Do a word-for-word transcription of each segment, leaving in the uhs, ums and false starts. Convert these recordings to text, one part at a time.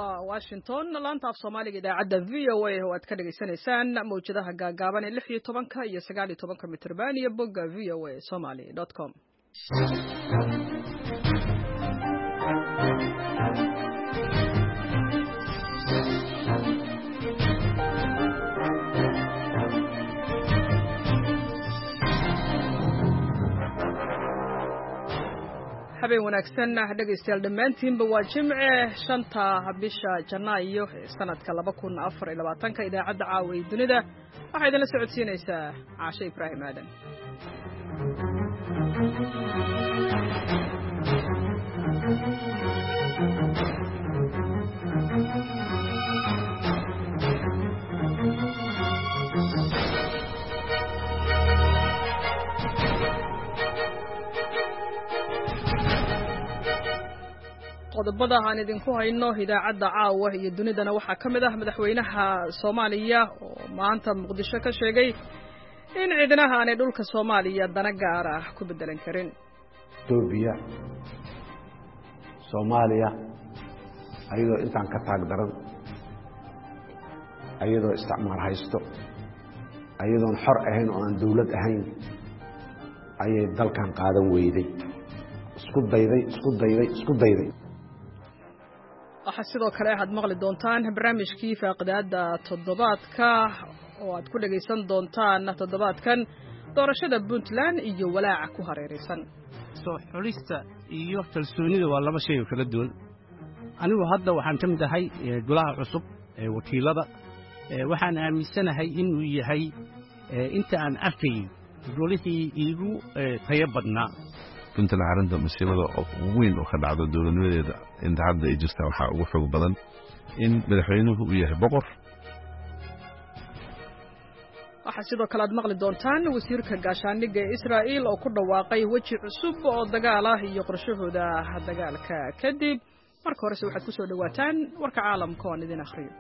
waa Washington laanta af Soomaaliga idaacadda V O A oo aad ka dhageysanaysaan mawjadaha gaagaaban ee lix iyo tobanka iyo sagaal iyo tobanka mitirban iyo bogga v o a somali dot com. habeen wanaagsan dhageystayaal dhammaantiinba waa jimce shanta bisha Janaayo sanadka laba kun afar iyo labaatan idaacadda caawa ee dunida waxay idin la socodsiinaysaa Caasha Ibraahim Aadan. qodobada aan idinku hayno idaacadda caawa iyo dunidana waxaa ka mid ah madaxweynaha Soomaaliya oo maanta Muqdisho ka sheegay in ciidanaha aanay dhulka Soomaaliya dana gaar ah ku bedelan karin. Itoobiya Soomaaliya ayadoo intaan ka taag daran ayadoo isticmaar haysto ayadoon xor ahayn oo aan dawlad ahayn ayay dalkan qaadan weyday isku dayday isku dayday isku dayday waxa sidoo kale aad maqli doontaan barnaamijkii faaqidaada toddobaadka oo aad ku dhageysan doontaan toddobaadkan doorashada Puntland iyo walaaca ku hareeraysan. soo xulista iyo kalsoonida waa laba shay oo kala duwan. anigu hadda waxaan ka mid ahay golaha cusub ee wakiilada waxaan aaminsanahay inuu yahay inta aan arkay golihii iigu tayo badnaa. Puntland arrinta masiibada weyn oo ka dhacdo dawladnimadeeda inta hadda ay jirtaa waxaa ugu xoog badan in madaxweynuhu uu yahay boqor. waxaa sidoo kale aad maqli doontaan wasiirka gaashaandhigga ee Israa'iil oo ku dhawaaqay weji cusub oo dagaal ah iyo qorshahooda dagaalka kadib. marka hore waxaad ku soo dhawaataan warka caalamka oo aan idin akhriyo.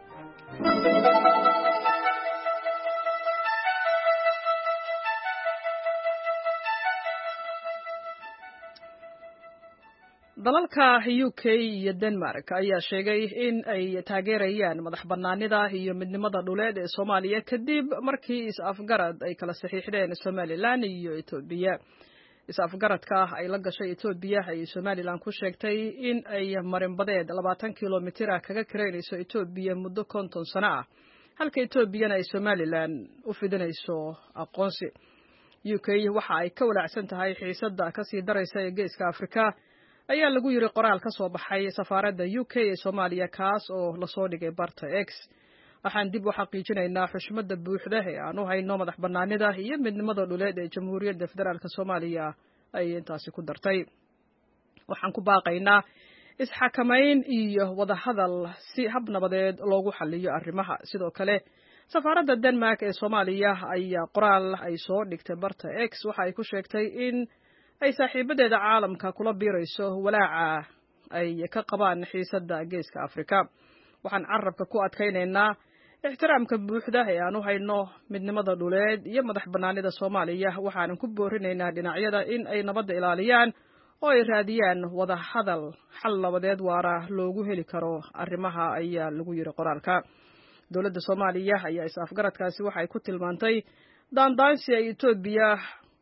dalalka U K iyo Denmark ayaa sheegay in ay taageerayaan madax bannaanida iyo midnimada dhuleed ee Soomaaliya kadib markii is-afgarad ay kala saxiixdeen Somaliland iyo Ethiopia. is-afgaradka ay la gashay Ethiopia ay Somaliland ku sheegtay in ay marinbadeed labaatan kiiloomitir kaga kireynayso Ethiopia muddo konton sano ah halka Ethiopia ay Somaliland u fidinayso aqoonsi. U K waxa ay ka walaacsan tahay xiisadda ka sii daraysa ee Geeska Afrika ayaa lagu yiri qoraal ka soo baxay safaaradda U K ee Soomaaliya kaas oo la soo dhigay barta X. waxaan dib u xaqiijinaynaa xushmada buuxda ee aan u hayno madax bannaanida iyo midnimada dhuleed ee Jamhuuriyadda Federaalka Soomaaliya ay intaasi ku dartay. waxaan ku baaqaynaa isxakamayn iyo wada hadal si hab nabadeed loogu xalliyo arrimaha. sidoo kale safaaradda Denmark ee Soomaaliya ayaa qoraal ay soo dhigtay barta X waxa ay ku sheegtay in ay saaxiibadeeda caalamka kula biirayso walaaca ay ka qabaan xiisadda Geeska Afrika. waxaan carabka ku adkaynaynaa ixtiraamka buuxda ee aan u hayno midnimada dhuleed iyo madax bannaanida Soomaaliya. waxaan ku boorinaynaa dhinacyada in ay nabadda ilaaliyaan oo ay raadiyaan wada hadal xal nabadeed waara loogu heli karo arrimaha ayaa lagu yiri qoraalka. dawladda Soomaaliya ayaa is-afgaradkaasi waxay ku tilmaantay daandaansi ay Ethiopia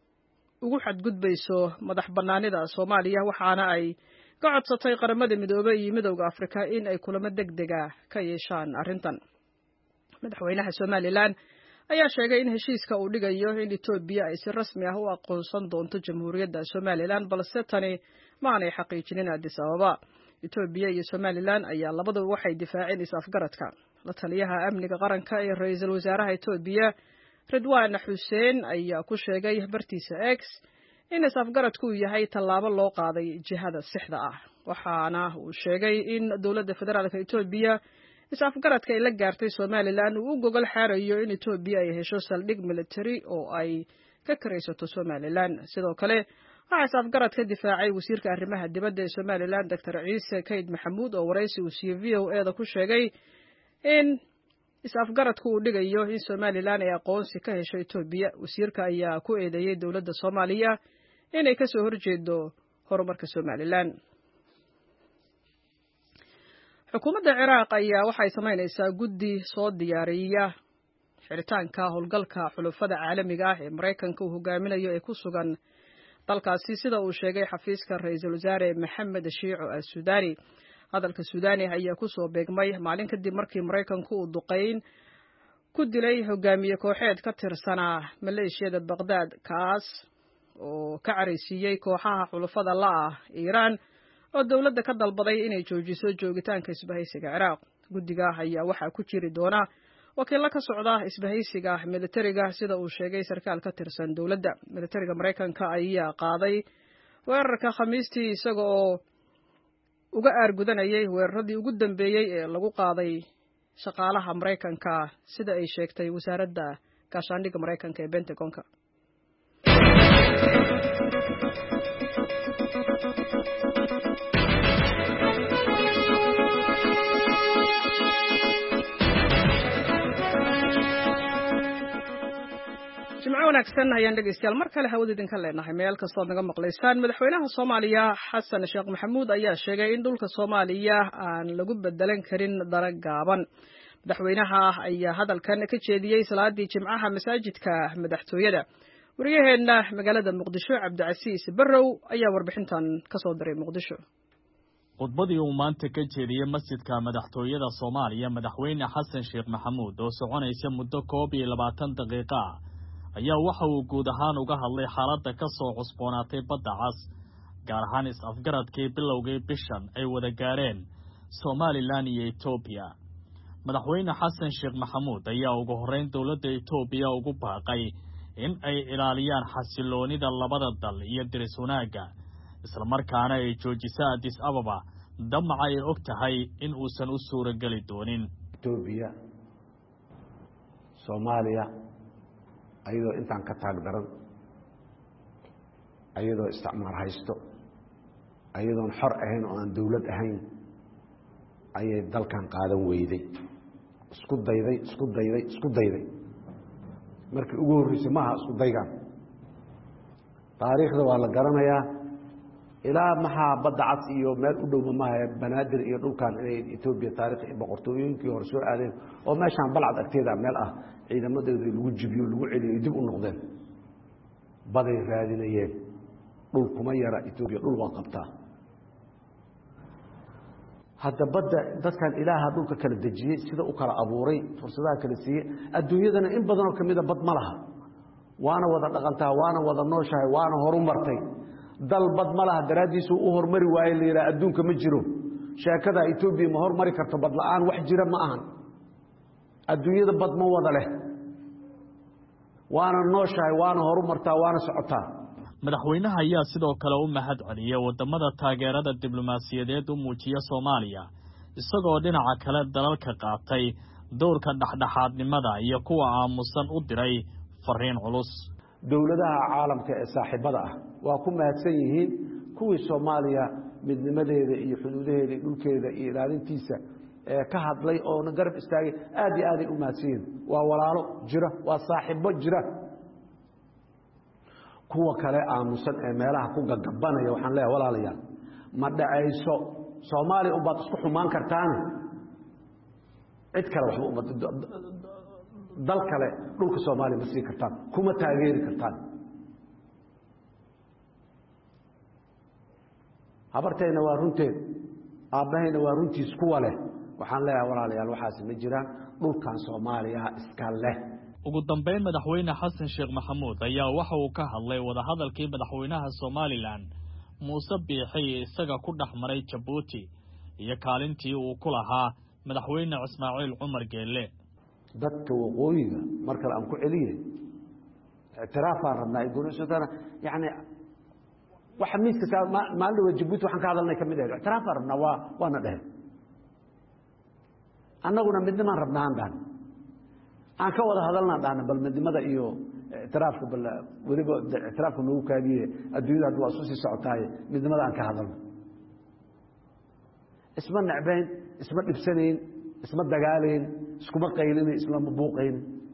ugu xadgudbayso madax bannaanida Soomaaliya waxaana ay ka codsatay qaramada midoobay iyo midowga Afrika in ay kulamo degdega ka yeeshaan arrintan. madaxweynaha Somaliland ayaa sheegay in heshiiska uu dhigayo in Ethiopia ay si rasmi ah u aqoonsan doonto Jamhuuriyadda Somaliland balse tani ma aanay xaqiijinin Addis Ababa. Ethiopia iyo Somaliland ayaa labaduba waxay difaaceen is-afgaradka. la taliyaha amniga qaranka ee ra'iisul wasaaraha Ethiopia Ridwan Hussein ayaa ku sheegay bartiisa X in is-afgaradku uu yahay tallaabo loo qaaday jihada saxda ah. waxaana uu sheegay in dawladda federaalka Ethiopia is-afgaradka ay la gaartay Somaliland uu u gogol xaarayo in Ethiopia ay hesho saldhig military oo ay ka karaysato Somaliland. sidoo kale waxaa is-afgaradka difaacay wasiirka arrimaha dibadda ee Somaliland Doctor Ciise Kayd Maxamuud oo waraysi uu siiyay V O A da ku sheegay in is-afgaradku uu dhigayo in Somaliland ay aqoonsi ka hesho Ethiopia. wasiirka ayaa ku eedeeyay dawladda Soomaaliya inay ka soo horjeedo horumarka Somaliland. xukuumadda Ciraaq ayaa waxay samaynaysaa guddi soo diyaariya xiritaanka howlgalka xulufada caalamiga ah ee Mareykanka uu hogaaminayo ee ku sugan dalkaasi sida uu sheegay xafiiska ra'iisul wasaare Maxamed Shiico al-Suudani. hadalka Suudani ayaa ku soo beegmay maalin kadib markii Mareykanku uu duqeyn ku dilay hogaamiye kooxeed ka tirsanaa maleeshiyada Baghdad kaas oo ka careysiiyey kooxaha xulufada la ah Iiraan oo dawladda ka dalbaday inay joojiso joogitaanka isbahaysiga Ciraaq. guddiga ayaa waxaa ku jiri doona wakiilo ka socda isbahaysiga militariga sida uu sheegay sarkaal ka tirsan dawladda. militariga Mareykanka ayaa qaaday weerarka Khamiistii isaga oo uga aargudanayay weeraradii ugu dambeeyay ee lagu qaaday shaqaalaha Mareykanka sida ay sheegtay wasaaradda gaashaandhigga Mareykanka ee Pentagonka. jimco wanaagsan ayaan dhegeystayaal mar kale hawada idinka leenahay meel kastoo naga maqlaysaan. madaxweynaha Soomaaliya Xasan Sheekh Maxamuud ayaa sheegay in dhulka Soomaaliya aan lagu bedelan karin dara gaaban. madaxweynaha ayaa hadalkan ka jeediyey salaadii jimcaha masaajidka madaxtooyada. wariyaheena magaalada Muqdisho Cabdicasiis Barrow ayaa warbixintan ka soo diray Muqdisho. khudbadii uu maanta ka jeediyey masjidka madaxtooyada Soomaaliya madaxweyne Xasan Sheekh Maxamuud oo soconaysa muddo koob iyo labaatan daqiiqo ayaa waxa uu guud ahaan uga hadlay xaaladda ka soo cusboonaatay badda cas gaar ahaan is-afgaradkii bilowgii bishan ay wada gaareen Somaliland iyo Ethiopia. madaxweyne Xasan Sheekh Maxamuud ayaa ugu horreyn dawladda Ethiopia ugu baaqay in ay ilaaliyaan xasiloonida labada dal iyo diris wanaagga isla markaana ay joojiso Addis Ababa damaca ay og tahay in uusan u suurageli doonin. Ethiopia Soomaaliya ayadoo intaan ka taag daran ayadoo isticmaar haysto ayadoon xor ahayn oo aan dawlad ahayn ayay dalkan qaadan weyday isku dayday isku dayday isku dayday markii ugu horreysay maaha isku daygaan taariikhda waa la garanayaa ilaa maxaa badda cas iyo meel u dhow maaha banaadir iyo dhulkan inay Ethiopia taariikh iyo boqortooyinkii hore soo aadeen oo meeshaan balcad agteeda meel ah ciidamadeedu lagu jibiyo lagu celiyo dib u noqdeen baday raadinayeen dhul kuma yara Ethiopia dhul waa qabtaa hadda badda dadkan ilaaha dhulka kala dejiyay sida u kala abuuray fursadaha kala siiyay adduunyadana in badan oo kamida bad ma laha waana wada dhaqantaa waana wada nooshahay waana horumartay dal bad ma laha daraadiisu u hormari waayay leeyahay adduunka ma jiro sheekada Ethiopia ma hormari karto bad la'aan wax jira ma ahan adduunyada bad ma wada leh waana nooshahay waana horumartaa waana socotaa. madaxweynaha ayaa sidoo kale u mahad celiyay wadamada taageerada diblomaasiyadeed u muujiya Soomaaliya isagoo dhinaca kale dalalka qaatay doorka dhaxdhaxaadnimada iyo kuwa aamusan u diray fariin culus. dawladaha caalamka ee saaxiibada ah waa ku mahadsan yihiin kuwii Soomaaliya midnimadeeda iyo xuduudaheeda iyo dhulkeeda iyo ilaalintiisa ee ka hadlay oo na garab istaagay aad iyo aad ay u mahadsan yihiin waa walaalo jira waa saaxiibo jira. kuwa kale aamusan ee meelaha ku gagabanaya waxaan leeyahay walaalayaal ma dhacayso Soomaaliya u baad isku xumaan kartaan cid kale waxba uma dal kale dhulka Soomaaliya ma sii kartaan kuma taageeri kartaan. habartayna waa runteed aabahayna waa runtiis kuwa leh waxaan leeyahay walaalayaal waxaas ma jiraan dhulkan Soomaaliya iska leh. ugu dambeyn madaxweyne Xasan Sheekh Maxamuud ayaa waxa uu ka hadlay wada hadalkii madaxweynaha Somaliland Muuse Biixi isaga ku dhaxmaray Djibouti iyo kaalintii uu ku lahaa madaxweyne Ismaaciil Cumar Geelle. dadka waqooyiga marka aan ku celiyay اعترافا rabnaa يقولون سودانا يعني waxa miiska maalin wada Djibouti waxaan ka hadalnay kamid ah اعترافا rabnaa waa waana dhahay annaguna midnimo rabnaa aan aan ka wada hadalnaa dhaana bal midnimada iyo اعترافka bal waliba اعترافka nagu kaadiye adduunyada waa soo sii socotaay midnimada aan ka hadalno isma nacbayn isma dhibsanayn isma dagaalayn iskuma qaylin isma buuqayn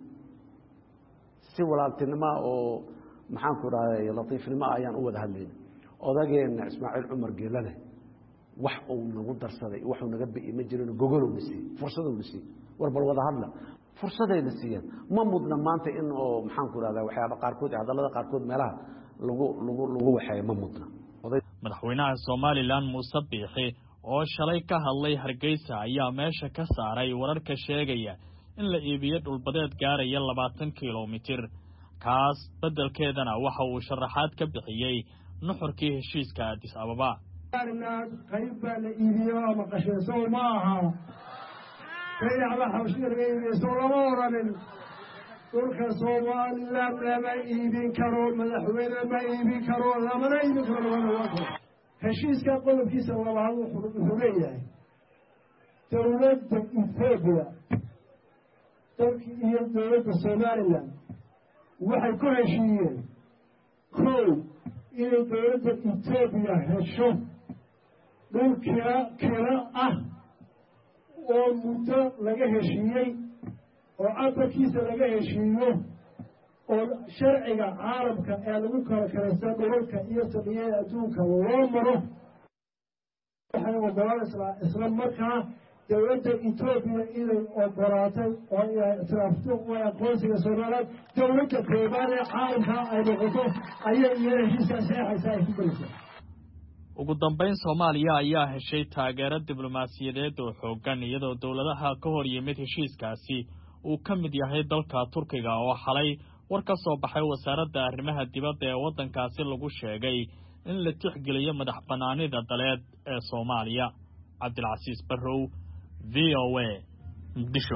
si walaaltinimo oo maxaan ku raayay latiifnimo ayaan u wada hadlayn odageena Ismaaciil Cumar Geelane wax uu nagu darsaday waxuu naga bi'i ma jirin gogol uu nasi fursad uu nasi war bal wada hadla fursadayna siiyeen ma mudna maanta in oo maxaan ku raahdaa waxyaabo qaar kood hadallada qaar kood meelaha lagu lagu lagu waxay ma mudna madaxweynaha Soomaaliland Muuse Biixi oo shalay ka hadlay Hargeysa ayaa meesha ka saaray wararka sheegaya in la iibiyo dhulbadeed gaaraya labaatan kiiloomitir kaas bedelkeedana waxa uu sharaxaad ka bixiyay nuxurkii heshiiska Addis Ababa qayb baa la iibiyo ama qashayso ma aha kayacba xawshida laga iibiyo lama oranin dhulka Soomaaliland lama iibin karo madaxweyne ma iibin karo lamana iibin karo labada heshiiska qodobkiisa labaad wuxuu leeyahay dowladda Itoobiya dalka iyo dowladda Soomaaliland waxay ku heshiiyeen kow inay dowladda Itoobiya hesho dhul kira kira ah oo muddo laga heshiiyey oo afarkiisa laga heshiiyo oo sharciga caalamka ee lagu kala karaysta dhulalka iyo sabiyada adduunka loo maro waxay ogolanaysaa isla markaa dowladda Itoobiya inay ogolaatay oo ay islaafto oo aqoonsiga Soomaaliland dowladda koobaad ee caalamka ay noqoto ayay iyana heshiiska saxaysaa ay ku galaysaa ugu dambeyn Soomaaliya ayaa heshay taageero diblomaasiyadeed oo xooggan iyadoo dawladaha ka hor yimid heshiiskaasi uu ka mid yahay dalka Turkiga oo xalay war ka soo baxay wasaaradda arrimaha dibadda ee waddankaasi lagu sheegay in la tixgeliyo madax banaanida daleed ee Soomaaliya Cabdilcasiis Barrow V O A Muqdisho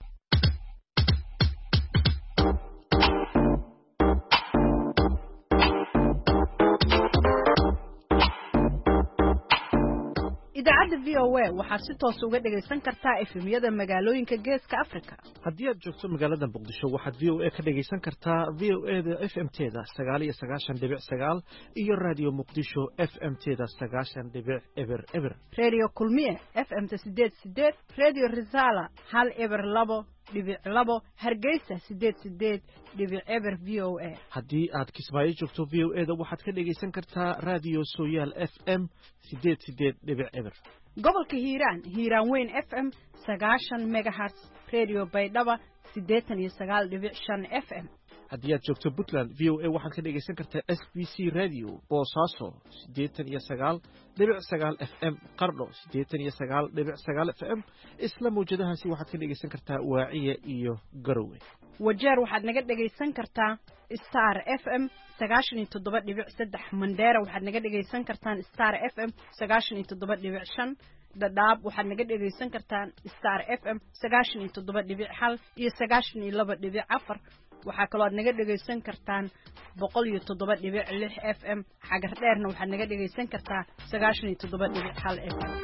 idaacadda V O A waxaad si toos uga dhagaysan kartaa F M-yada magaalooyinka Geeska Afrika. Haddii aad joogto magaalada Muqdisho waxaad V O A ka dhagaysan kartaa V O A-da F M-teeda sagaal iyo sagaashan dhibic sagaal iyo Radio Muqdisho F M-teeda sagaashan dhibic eber eber. Radio Kulmiye F M-ta sideed sideed, Radio Risala hal eber labo dhibic labo, Hargeysa sideed sideed dhibic eber V O A. Haddii aad Kismaayo joogto V O A-da waxaad ka dhagaysan kartaa Radio Sooyaal F M sideed sideed dhibic eber. Gobolka Hiiraan Hiiraan Weyn F M sagaashan megahertz, Radio Baydhaba siddeetan iyo sagaal dhibic shan F M. Haddii aad joogto Puntland V O A waxaad ka dhagaysan kartaa S B C Radio Boosaaso siddeetan iyo sagaal dhibic sagaal F M, Qardho siddeetan iyo sagaal dhibic sagaal F M. Isla mawjadahaasi waxaad ka dhagaysan kartaa Waaciya iyo Garowe. Wajeer waxaad naga dhagaysan kartaa Star F M sagaashan iyo toddoba dhibic saddex. Mandera waxaad naga dhagaysan kartaan Star F M sagaashan iyo toddoba dhibic shan. Dadaab waxaad naga dhagaysan kartaan Star F M sagaashan iyo toddoba dhibic hal iyo sagaashan iyo laba dhibic afar. waxaa kaloo aad naga dhagaysan kartaan boqol iyo toddoba dhibic lix F M. xagar dheerna waxaad naga dhagaysan kartaa sagaashan iyo toddoba dhibic hal F M.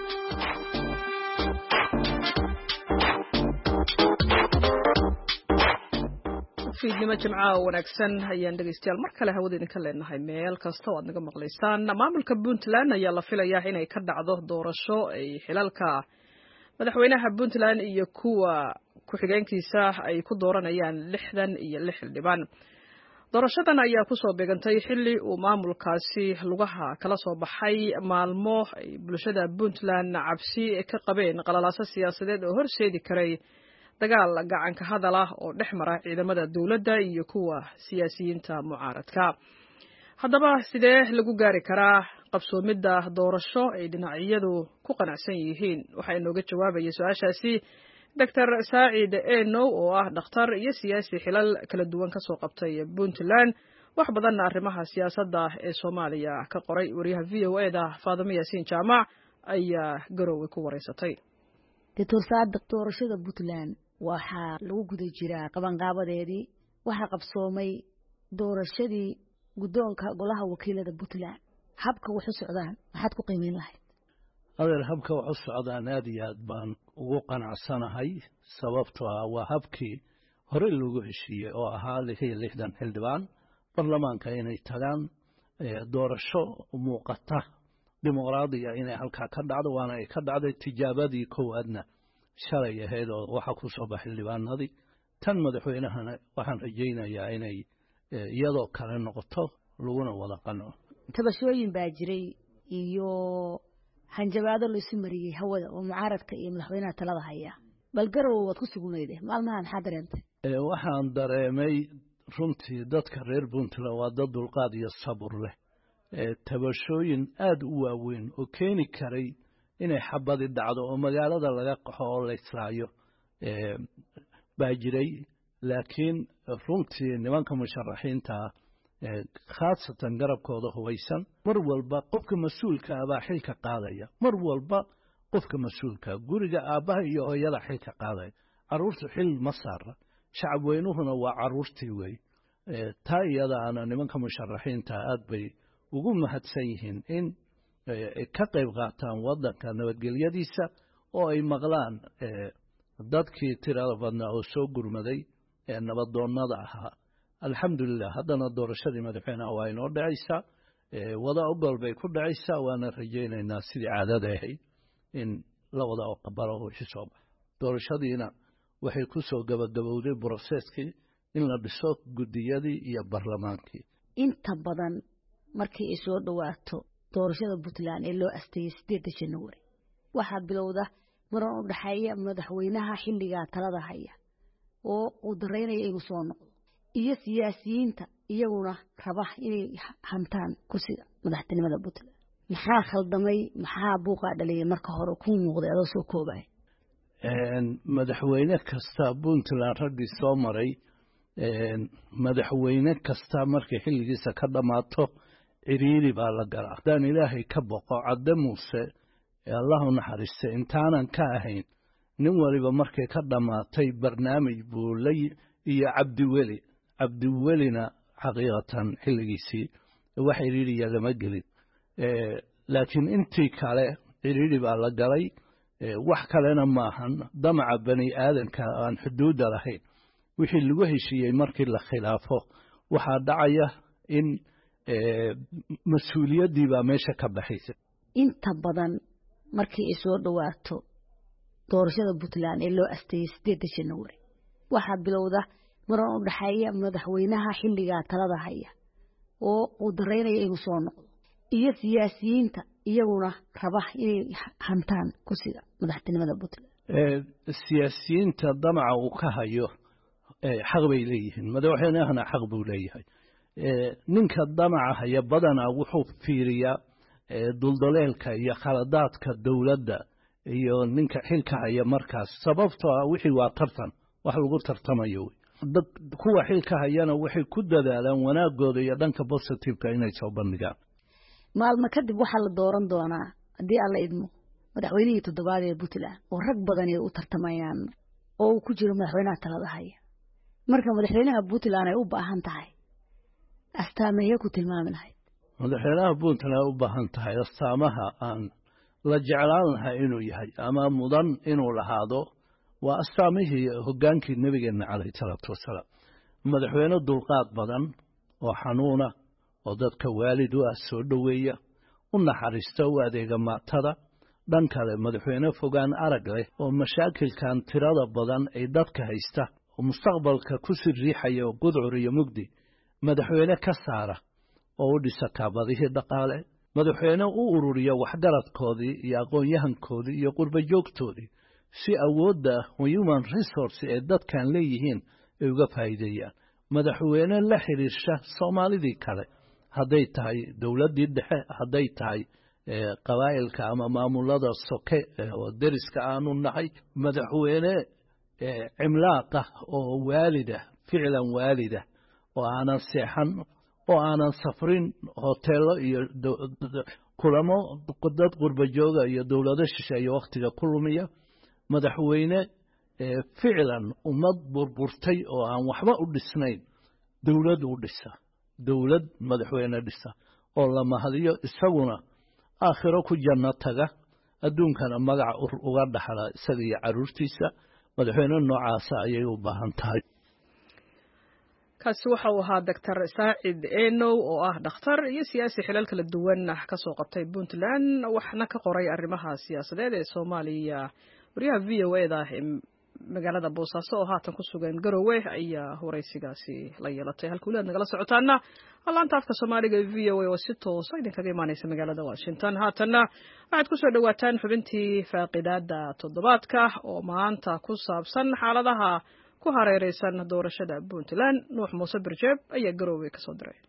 fiidnimo jimcaha wanaagsan ayaan dhegaystayaal mar kale hawada idinka leenahay meel kasta oo aad naga maqlaysaan. maamulka Puntland ayaa la filayaa inay ka dhacdo doorasho ay xilalka madaxweynaha Puntland iyo kuwa ku-xigeenkiisa ay ku dooranayaan lixdan iyo lix xildhibaan. doorashadan ayaa ku soo beegantay xilli uu maamulkaasi lugaha kala soo baxay maalmo ay bulshada Puntland cabsi ka qabeen qalalaaso siyaasadeed oo horseedi karay dagaal gacan ka hadal ah oo dhex mara ciidamada dawladda iyo kuwa siyaasiyiinta mucaaradka. haddaba sidee lagu gaari karaa qabsoomidda doorasho ay dhinacyadu ku qanacsan yihiin? waxaa inooga jawaabaya su-aashaasi Doctor Saacid Enow oo ah dhakhtar iyo siyaasi xilal kala duwan ka soo qabtay Puntland, wax badanna arrimaha siyaasadda ee Soomaaliya ka qoray. wariyaha V O A-da Faadimo Yaasiin Jaamac ayaa Garowe ku wareysatay. Doctor Saacid, doorashada Puntland waxaa lagu guda jiraa qabanqaabadeedii. waxaa qabsoomay doorashadii guddoonka golaha wakiilada Puntland. habka wax u socdaan maxaad ku qiimeyn lahayd? adeer habka wax u socdaan aad iyo aad baan ugu qanacsanahay, sababtoo ah waa habkii hore loogu heshiiyey oo ahaa lix iyo lixdan xildhibaan baarlamaanka inay tagaan doorasho muuqata dimuqraadiya inay halkaa ka dhacdo, waana ay ka dhacday. tijaabadii koowaadna shalay ahayd oo waxaa ku soo baxay xildhibaanadii. tan madaxweynahana waxaan rajaynayaa inay iyadoo kale noqoto laguna wada qanco. tabashooyin baa jiray iyo hanjabaado la isu mariyay hawada oo mucaaradka iyo madaxweynaha talada haya bal garow waad ku sugnayde maalmahan maxaa dareentay waxaan dareemay runtii dadka reer Puntland waa dad dulqaad iyo sabir leh tabashooyin aad u waaweyn oo keeni karay inay xabadi dhacdo oo magaalada laga qaxo oo la islaayo baa jiray laakiin runtii nimanka musharaxiinta khaasatan garabkooda hubaysan mar walba qofka mas'uulka ah baa xilka qaadaya mar walba qofka mas'uulka guriga aabaha iyo hooyada xilka qaadaya caruurtu xil ma saara shacab weynuhuna waa caruurtii wey taa iyadaana nimanka musharaxiinta aad bay ugu mahadsan yihiin in ka qayb qaataan waddanka nabadgelyadiisa oo ay maqlaan dadkii tirada badnaa oo soo gurmaday ee nabadoonnada ahaa alxamdulilah haddana doorashadii madaxweynaha waa inoo dhacaysaa wada ogol bay ku dhacaysaa waana rajaynaynaa sidii caadada ahayd in la wada aqbalo wixii soo baxa doorashadiina waxay ku soo gabagabowday broseskii in la dhiso guddiyadii iyo barlamaankii inta badan markii ay soo dhawaato doorashada Puntland ee loo asteeyay sideedda January waxaa bilowda muran u dhaxeeya madaxweynaha xilliga talada haya oo uu dareynaya inuu soo noqdo iyo siyaasiyiinta iyaguna raba inay hantaan kursiga madaxtinimada Puntland maxaa khaldamay maxaa buuqa dhaliyay marka hore ku muuqday adoo soo koobay madaxweyne kasta Puntland raggii soo maray madaxweyne kasta markii xilligiisa ka dhamaato ciriiri baa la galaa haddaan ilaahay ka boqo cadde muuse ee allahu naxariiste intaanan ka ahayn nin waliba markay ka dhammaatay barnaamij buu la iyo cabdiweli cabdiwelina xaqiiqatan xilligiisii wax ciriiriya lama gelin laakiin intii kale ciriiri baa la galay wax kalena maahan damaca bani aadanka aan xuduudda lahayn wixii lagu heshiiyey markii la khilaafo waxaa dhacaya in mas-uuliyaddii baa meesha ka baxaysa inta badan markii ay soo dhawaato doorashada Puntland ee loo asteeyay sideedda January waxaa bilowda muran u dhaxeeya madaxweynaha xilliga talada haya oo uu dareynaya inuu soo noqdo iyo siyaasiyiinta iyaguna raba inay hantaan kursiga madaxtinimada Puntland siyaasiyiinta damaca uu ka hayo xaq bay leeyihiin madaxweynahana xaq buu leeyahay ninka damaca haya badanaa wuxuu fiiriyaa duldaleelka iyo khaladaadka dowladda iyo ninka xilka haya markaas sababtoo ah wixii waa tartan wax lagu tartamayo dad kuwa xilka hayana waxay ku dadaalaan wanaagooda iyo dhanka positive-ka inay soo bandhigaan maalmo kadib waxaa la dooran doonaa haddii alla idmo madaxweynihii toddobaad ee Puntland oo rag badan ay u tartamayaan oo uu ku jiro madaxweynaha talada haya marka madaxweynaha Puntland ay u baahan tahay astaamaha ku tilmaami lahayd madaxweynaha Puntland u baahan tahay astaamaha aan la jeclaan lahaa inuu yahay ama mudan inuu lahaado waa astaamihii hogaankii nabigeena calayhi salaatu wasalaam madaxweyne dulqaad badan oo xanuuna oo dadka waalid u ah soo dhoweeya u naxariista u adeega maatada dhan kale madaxweyne fogaan arag leh oo mashaakilkan tirada badan ay dadka haysta oo mustaqbalka ku sii riixaya oo gudcur iyo mugdi madaxweyne ka saara oo u dhisa kaabadihii dhaqaale madaxweyne u ururiya waxgaradkoodii iyo aqoon-yahankoodii iyo qurba joogtoodii si awoodda human resource ee dadkan leeyihiin ay uga faa'iideeyaan madaxweyne la xiriirsha soomaalidii kale hadday tahay dowladdii dhexe hadday tahay qabaa'ilka ama maamulada soke oo deriska aanu nahay madaxweyne cimlaaqa oo waalida ficlan waalida oo aanan seexan oo aanan safrin hoteelo iyo kulamo dad qurba jooga iyo dowlado shisheeye wakhtiga ku lumiya madaxweyne ficlan ummad burburtay oo aan waxba u dhisnayn dowlad u dhisa dowlad madaxweyne dhisa oo la mahadiyo isaguna aakhiro ku janno taga adduunkana magaca uga dhaxla isaga iyo caruurtiisa madaxweyne noocaasa ayay u baahan tahay kaasi waxa uu ahaa doctor Saacid Enow oo ah dhakhtar iyo siyaasi xilal kala duwan ka soo qabtay Puntland waxna ka qoray arrimaha siyaasadeed ee Soomaaliya wariyaha V O A da magaalada boosaaso oo haatan ku sugan garowe ayaa waraysigaasi la yeelatay halkuulaad nagala socotaana laanta afka soomaaliga v o a oo si toosa idinkaga imaanaysa magaalada washington haatanna waxaad ku soo dhawaataan xubintii faaqidaada toddobaadka oo maanta ku saabsan xaaladaha ku hareereysan doorashada puntland nuux muuse birjeeb ayaa garowe ka soo diray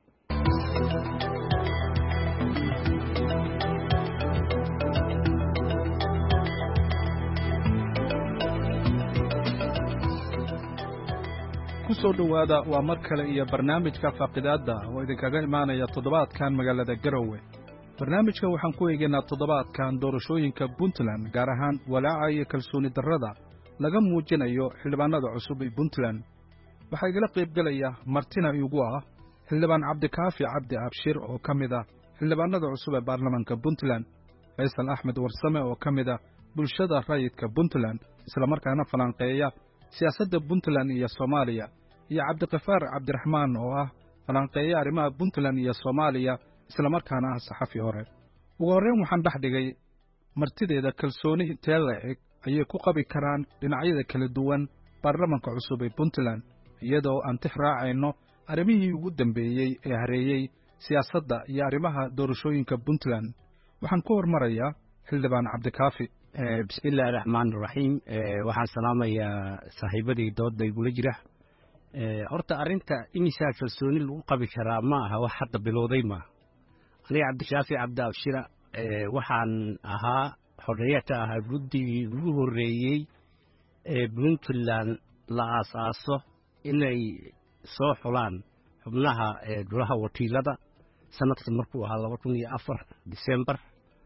kusoo dhowaada waa mar kale iyo barnaamijka faaqidaadda oo idinkaga imaanaya toddobaadkan magaalada garowe barnaamijka waxaan ku eegaynaa toddobaadkan doorashooyinka puntland gaar ahaan walaaca iyo kalsooni darrada laga muujinayo xildhibaanada cusub ee puntland waxaa igala qaybgelaya martina igu ah xildhibaan cabdikaafi cabdi abshir oo ka mid ah xildhibaanada cusub ee baarlamaanka puntland faysal axmed warsame oo ka mid ah bulshada rayidka puntland islamarkaana falanqeeya siyaasadda puntland iyo soomaaliya iyo cabdiqafaar cabdiraxmaan oo ah falanqeeya arrimaha puntland iyo soomaaliya islamarkaana ah saxafi hore ugu horreyn waxaan dhex dhigay martideeda kalsooni intee la-eg ayay ku qabi karaan dhinacyada kala duwan baarlamaanka cusub ee puntland iyadoo aan tix raacayno arrimihii ugu dambeeyey ee hareeyey siyaasadda iyo arrimaha doorashooyinka puntland waxaan ku hormarayaa xildhibaan cabdikaafi bismillahi raxmaan raxiim waxaan salaamayaa saaxiibadii doodda igula jira horta arrinta imisaa kalsooni lagu qabi karaa ma aha wax hadda bilowday maaha aniga cabdishaafi cabdi abshira waxaan ahaa xorriyata ahaa guddigii ugu horreeyey ee puntland la aasaaso inay soo xulaan xubnaha golaha wakiilada sanadka markuu ahaa laba kun iyo afar disembar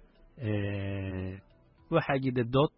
waxaa jira dood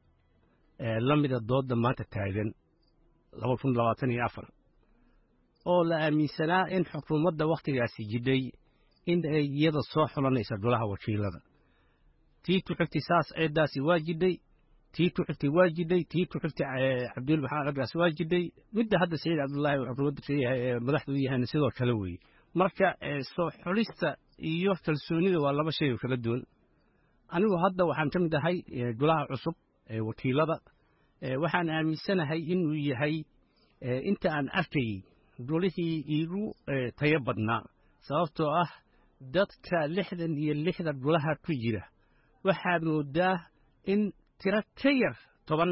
la mida doodda maanta taagan laba kun labaatan iyo afar oo la aaminsanaa in xukuumadda wakhtigaasi jidhay in ay iyada soo xulanaysa golaha wakiilada tii ku xigtay saas eeddaasi waa jidhay tii ku xigtay waa jidhay tii ku xigtay cabdul maxamed cagaas waa jidhay midda hadda saciid cabdullaahi xukuumadda ka yahay ee madaxdu u yahayna sidoo kale weeye marka soo xulista iyo kalsoonida waa laba shay oo kala duwan anigu hadda waxaan ka mid ahay golaha cusub ee wakiilada waxaan aaminsanahay inuu yahay inta aan arkayey golihii iigu tayo badnaa sababtoo ah dadka lixdan iyo lixda golaha ku jira waxaad moodaa in tiro ka yar toban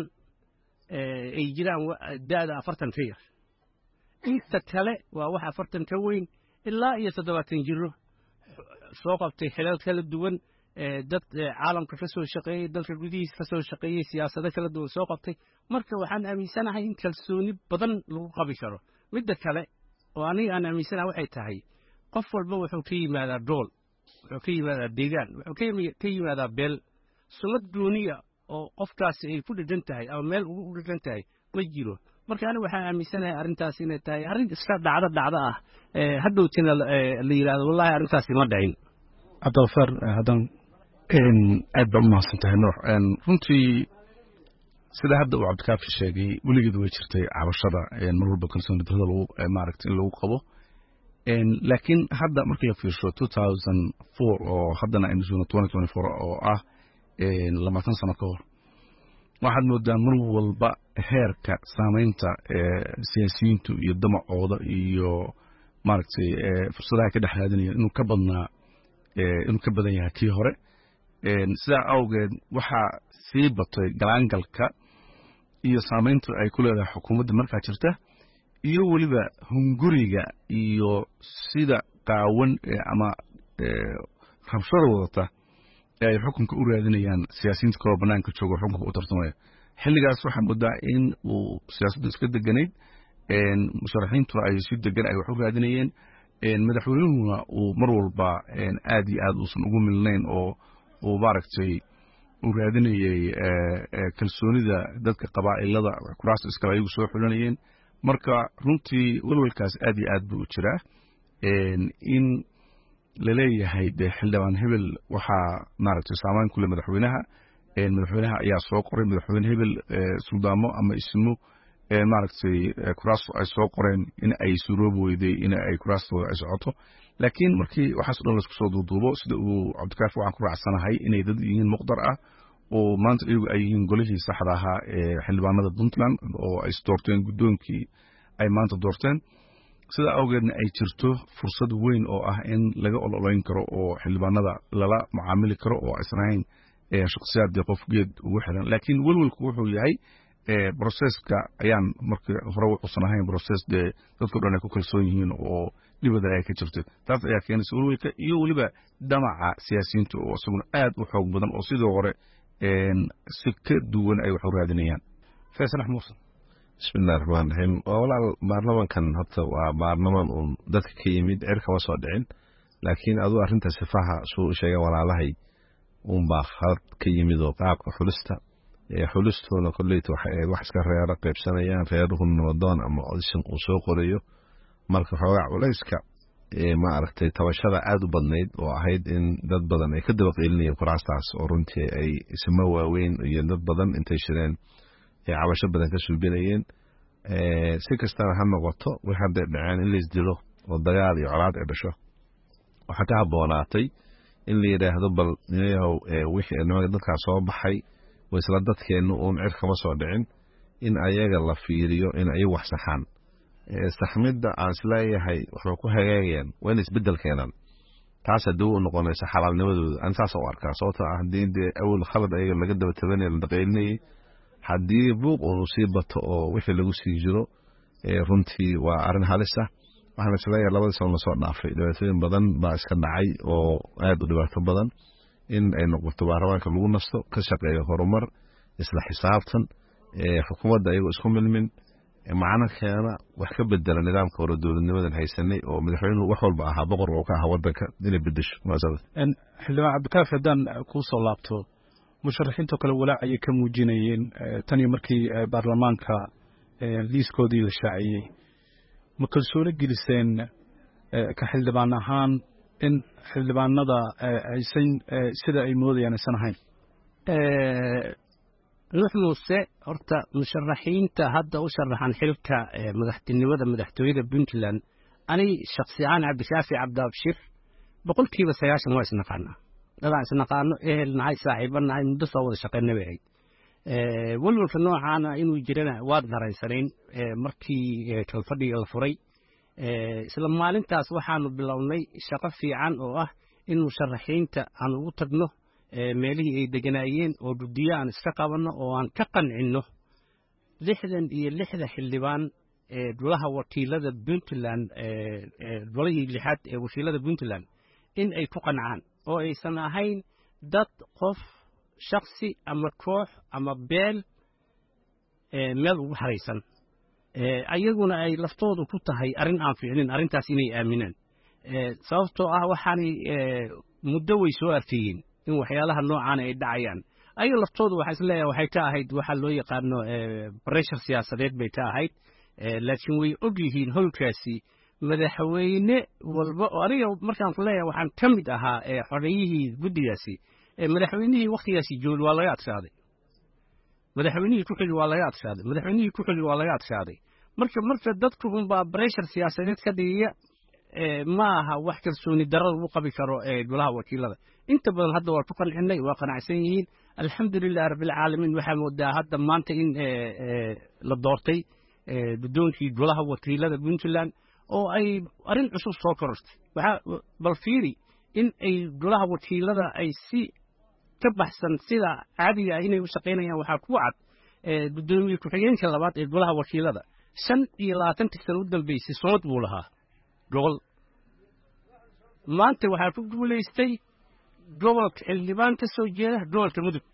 ay jiraan da'da afartan ka yar inta kale waa wax afartan ka weyn ilaa iyo toddobaatan jiro soo qabtay xilal kala duwan dad caalamka ka soo shaqeeyey dalka gudihiisa ka soo shaqeeyey siyaasado kala duwan soo qabtay marka waxaan aaminsanahay in kalsooni badan lagu qabi karo midda kale oo aniga aan aaminsanahay waxay tahay qof walba wuxuu ka yimaadaa dool wuxuu ka yimaadaa deegaan wuxuu ka yimaadaa beel sumad gooniya oo qofkaasi ay ku dhedhan tahay ama meel ugu dhedhan tahay ma jiro marka aniga waxaan aaminsanahay arrintaas inay tahay arrin iska dhacdo dhacdo ah hadhowtina la yidhaahdo wallahi arrintaasi ma dhicin cabdiqafaar haddaan aad baa u mahadsan tahay nuux runtii sida hadda uu cabdikaafi sheegay weligeed way jirtay cabashada mar walba kalsooni darrada lagu maaragta in lagu qabo laakiin hadda markii la fiirsho two thousand four oo haddana aynu joogno twenty twenty four oo ah labaatan sano ka hor waxaad moodaa mar walba heerka saamaynta siyaasiyiintu iyo damacooda iyo maaragtay fursadaha ka dhex raadinaya inuu ka badnaa inuu ka badan yahay kii hore sidaa awgeed waxaa sii batay galaangalka iyo saamayntu ay ku leedahay xukuumadda markaa jirta iyo weliba hunguriga iyo sida qaawan ama rabshada wadata ee ay xukunka u raadinayaan siyaasiyiinta kaloo bannaanka jooga xukunka u tartamaya xilligaas waxaa moodaa in uu siyaasaddu iska deganayd musharaxiintuna ay si degan ay wax u raadinayeen madaxweynuhuna uu mar walba aad iyo aad uusan ugu milnayn oo uu maaragtay uu raadinayey kalsoonida dadka qabaa'ilada kuraasta iskale ayagu soo xulanayeen marka runtii welwelkaas aad iyo aad buu u jiraa in laleeyahay dee xildhibaan hebel waxaa maaragtay saamayn ku leh madaxweynaha madaxweynaha ayaa soo qoray madaxweyne hebel suldaamo ama ismo maaragtay kuraastu ay soo qoreen in ay suroobi weyday in ay kuraastooda ay socoto laakiin markii waxaas o dhan laisku soo duuduubo sida uu cabdikaafi waxaan ku raacsanahay inay dad yihiin muqdar ah oo maanta iyagu ay yihiin golihii saxda ahaa ee xildhibaanada puntland oo ay isdoorteen guddoonkii ay maanta doorteen sida awgeedna ay jirto fursad weyn oo ah in laga ololayn karo oo xildhibaanada lala macaamili karo oo aysan ahayn shakhsiyaad qof geed ugu xiran laakiin welwelku wuxuu yahay broseska ayaan markii hore wuxuusan ahayn broses dee dadku dhan ay ku kalsoon yihiin oo dhibada ay ka jirto taas ayaa keenaysa welwelka iyo weliba dhamaca siyaasiyiinta oo isaguna aad u xoog badan oo sidoo hore si ka duwan ay wax u raadinayaan faysal axmuud bismillahi raxmaan raxiim walaal baarlamankan horta waa baarlaman uun dadka ka yimid cer kama soo dhicin laakiin aduu arrinta sifaha suu sheegay walaalahay uunbaa khalad ka yimid oo qaabka xulista xulistoona kolleyta waxay wax iska reero qaybsanayaan reeruhu nabadoon ama audition uu soo qorayo marka xoogaa culayska ma aragtay tabashada aad u badnayd oo ahayd in dad badan ay ka daba qeylinayeen kuraastaas oo runtii ay isma waaweyn iyo dad badan intay shireen ay cabasho badan ka suuganayeen si kastaba ha noqoto way hadday dhaceen in laisdilo oo dagaal iyo colaad ay dhasho waxaa ka habboonaatay in la yidhaahdo bal nimayahow wixii nimanka dadkaas soo baxay waa isla dadkeennu uun cir kama soo dhicin in ayaga la fiiriyo in ay wax saxaan saxmidda aan isleeyahay waxba ku hagaagayaan waa in isbeddel keenaan taas haddii u noqonaysa xalaalnimadooda aan saas u arkaa sababtoo ah haddii dee awal khalad ayaga laga daba tabanaya la daqaylinayay haddii buuq uu sii bato oo wixii lagu sii jiro runtii waa arrin halis ah waxaan isleeyahay labadii sano lasoo dhaafay dhibaatooyin badan baa iska dhacay oo aad u dhibaato badan in ay noqoto baarlamaanka lagu nasto ka shaqeeyo horumar isla xisaabtan xukuumadda ayagoo isku milmin macno keena wax ka bedela nidaamka hore dowladnimadan haysanay oo madaxweynuhu wax walba ahaa boqor oo ka ahaa waddanka inay bedesho xildhibaan cabdikaafi haddaan kuu soo laabto musharaxiintoo kale walaac ayay ka muujinayeen tan iyo markii baarlamaanka liiskoodii la shaaciyey ma kalsooni geliseen ka xildhibaan ahaan in xildhibaanada aysan sida ay moodayaan aysan ahayn nuux muuse horta musharaxiinta hadda u sharaxan xilka madaxtinimada madaxtooyada puntland ani shaksi ahaan cabdikaafi cabdiabshir boqolkiiba sagaashan waa isnaqaanaa dadaan isnaqaano ehel nahay saaxiiba nahay muddo soo wada shaqeyna bay ahayd welwalka noocaana inuu jirana waad daraysanayn markii kalfadhiga la furay isla maalintaas waxaanu bilownay shaqo fiican oo ah in musharaxiinta aan ugu tagno meelihii ay deganaayeen oo guddiyo aan iska qabanno oo aan ka qancinno lixdan iyo lixda xildhibaan ee golaha wakiilada puntland golihii lixaad ee wakiilada puntland in ay ku qancaan oo aysan ahayn dad qof shaksi ama koox ama beel meel ugu haraysan ayaguna ay laftoodu ku tahay arrin aan fiicnin arrintaas inay aaminaan sababtoo ah waxaanay muddo way soo arkeeyeen in waxyaalaha noocaana ay dhacayaan ayaga laftoodu waxaa isleeyahay waxay ka ahayd waxaa loo yaqaano breshar siyaasadeed bay ka ahayd laakiin way og yihiin howlkaasi madaxweyne walba oo aniga markaan ku leeyahay waxaan ka mid ahaa xoreyihii guddigaasi madaxweynihii wakhtigaasi joogay waa laga adkaaday madaxweynihii ku xigi waa laga adkaaday madaxweynihii ku xigi waa laga adkaaday marka marka dadku unbaa breshar siyaasadeed ka dhigaya ma aha wax kalsooni darada lagu qabi karo golaha wakiilada inta badan hadda waa ku qancinay waa qanacsan yihiin alxamdulilah rabbilcaalamiin waxaa moodaa hadda maanta in la doortay guddoonkii golaha wakiilada puntland oo ay arrin cusub soo korortay waxaa bal fiiri in ay golaha wakiilada ay si ka baxsan sida caadiga ah inay u shaqaynayaan waxaa ku cad guddoomiye ku-xigeenka labaad ee golaha wakiilada shan iyo labaatantii sano u dambeysay sood buu lahaa gobol maanta waxaa ku guulaystay gobolka xildhibaan ka soo jeeda gobolka mudug